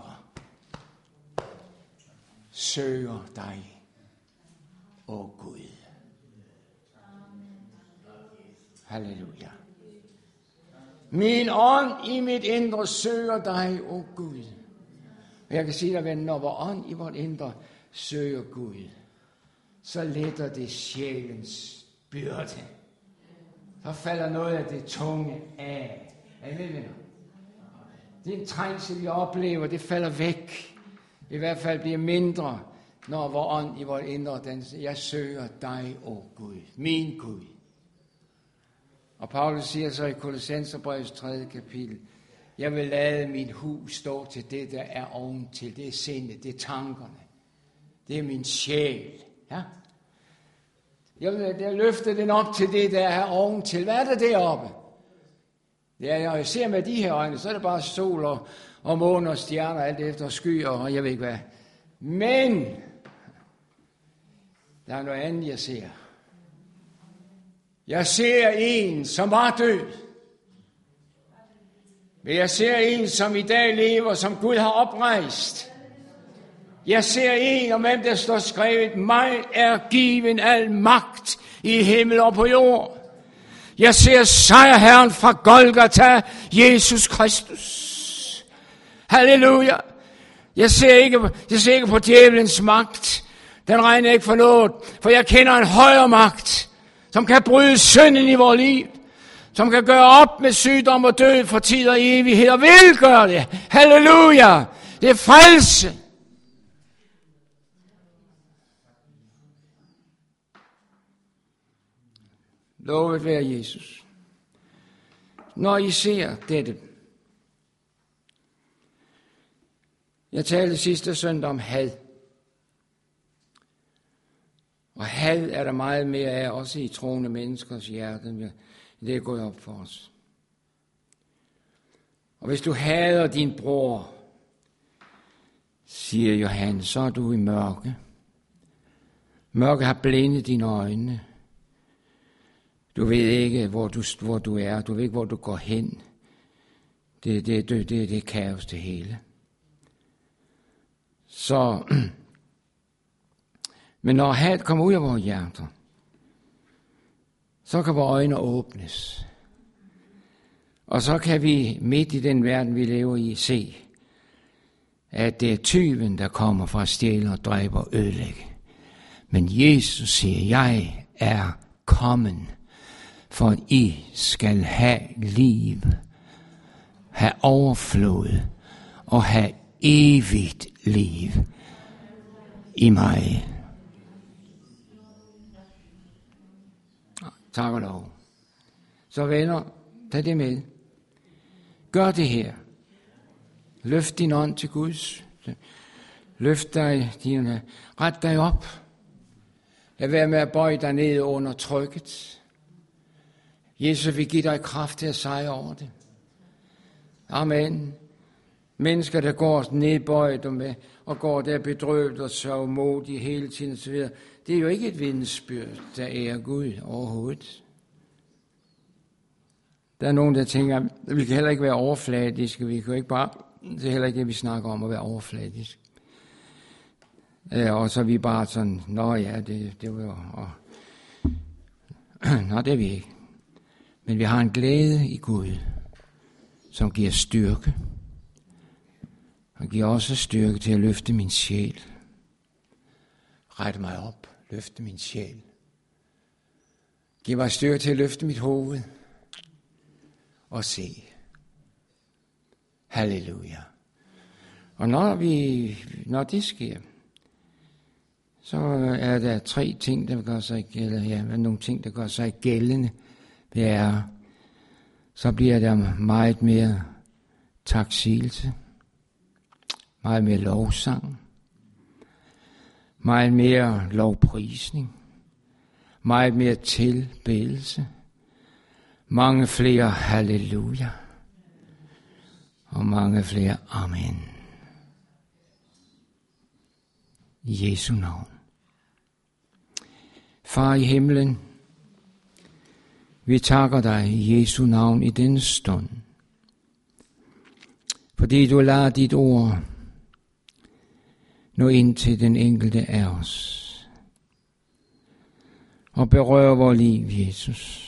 søger dig, åh Gud. Halleluja. Min ånd i mit indre søger dig, åh Gud. Og jeg kan sige dig, ven, når vor ånd i vort indre søger Gud, så letter det sjælens byrde. Så falder noget af det tunge af. Er I med, venner? Den trængsel, vi oplever, det falder væk. I hvert fald bliver mindre, når vor ånd i vort indre, den, jeg søger dig, åh Gud, min Gud. Og Paulus siger så i Kolossenserbrevets tredje kapitel, jeg vil lade mit hus stå til det, der er oventil. Det er sindet, det er tankerne. Det er min sjæl. Ja? Jeg vil jeg løfte den op til det, der er oventil. Hvad er der deroppe? Det er, når jeg ser med de her øjne, så er det bare sol og, og måne og stjerner, alt efter skyer og jeg ved ikke hvad. Men der er noget andet, jeg ser. Jeg ser en, som var død. Men jeg ser en, som i dag lever, som Gud har oprejst. Jeg ser en, om hvem der står skrevet, mig er given al magt i himmel og på jord. Jeg ser sejrherren fra Golgata, Jesus Kristus. Halleluja. Jeg ser ikke, jeg ser ikke på djævelens magt. Den regner ikke for noget, for jeg kender en højere magt, som kan bryde synden i vores liv, som kan gøre op med sygdom og død for tid og evighed, og vil gøre det. Halleluja. Det er frelse. Lovet være Jesus. Når I ser dette. Jeg talte sidste søndag om had. Og had er der meget mere af, også i troende menneskers hjerte. Det er gået op for os. Og hvis du hader din bror, siger Johannes, så er du i mørke. Mørke har blændet dine øjne. Du ved ikke, hvor du, hvor du er. Du ved ikke, hvor du går hen. Det, det, det, det, det er kaos det hele. Så, men når had kommer ud af vores hjerter, så kan vores øjne åbnes. Og så kan vi midt i den verden, vi lever i, se, at det er tyven, der kommer fra at stjæle og dræbe og ødelægge. Men Jesus siger, jeg er kommet, for at I skal have liv, have overflod og have evigt liv i mig. Tak og lov. Så venner, tag det med. Gør det her. Løft din ånd til Guds. Løft dig, dine, ret dig op. Lad være med at bøje dig ned under trykket. Jesus vil give dig kraft til at sejre over det. Amen. Mennesker, der går nedbøjet og, med, og går der bedrøvet og sørgmodige hele tiden osv., det er jo ikke et vidnesbyrd, der ærer Gud overhovedet. Der er nogen, der tænker, at vi kan heller ikke være overfladiske. Vi kan jo ikke bare, det er heller ikke det, vi snakker om, at være overfladisk. Og så er vi bare sådan, nå ja, det, det var jo... Og, nå, det er vi ikke. Men vi har en glæde i Gud, som giver styrke. Han giver også styrke til at løfte min sjæl. Rette mig op, løfte min sjæl. Giv mig styrke til at løfte mit hoved. Og se. Halleluja. Og når, vi, når det sker, så er der tre ting, der gør sig gældende. Ja, nogle ting, der gør sig gældende. Det er, så bliver der meget mere taksigelse, meget mere lovsang, meget mere lovprisning, meget mere tilbedelse, mange flere halleluja, og mange flere amen. I Jesu navn. Far i himlen, vi takker dig i Jesu navn i denne stund, fordi du lader dit ord nå ind til den enkelte af os og berøre vores liv, Jesus.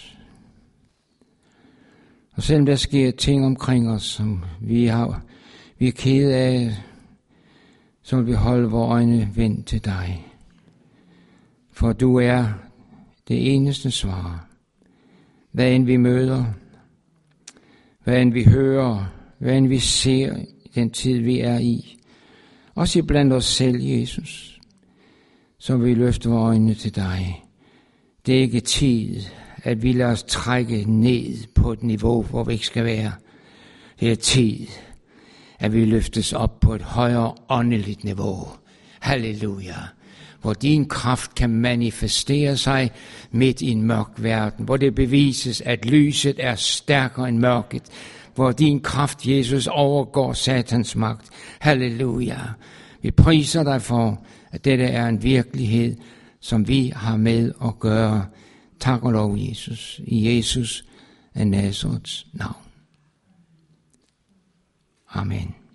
Og selvom der sker ting omkring os, som vi, har, vi er kede af, så vil vi holde vores øjne vendt til dig. For du er det eneste svar. Hvad end vi møder, hvad end vi hører, hvad end vi ser i den tid, vi er i, også iblandt os selv, Jesus, så vil vi løfte vores øjne til dig. Det er ikke tid, at vi lader os trække ned på et niveau, hvor vi ikke skal være. Det er tid, at vi løftes op på et højere åndeligt niveau. Halleluja. Hvor din kraft kan manifestere sig midt i en mørk verden. Hvor det bevises, at lyset er stærkere end mørket. Hvor din kraft, Jesus, overgår satans magt. Halleluja. Vi priser dig for, at dette er en virkelighed, som vi har med at gøre. Tak og lov, Jesus. I Jesus af Nazarets navn. Amen.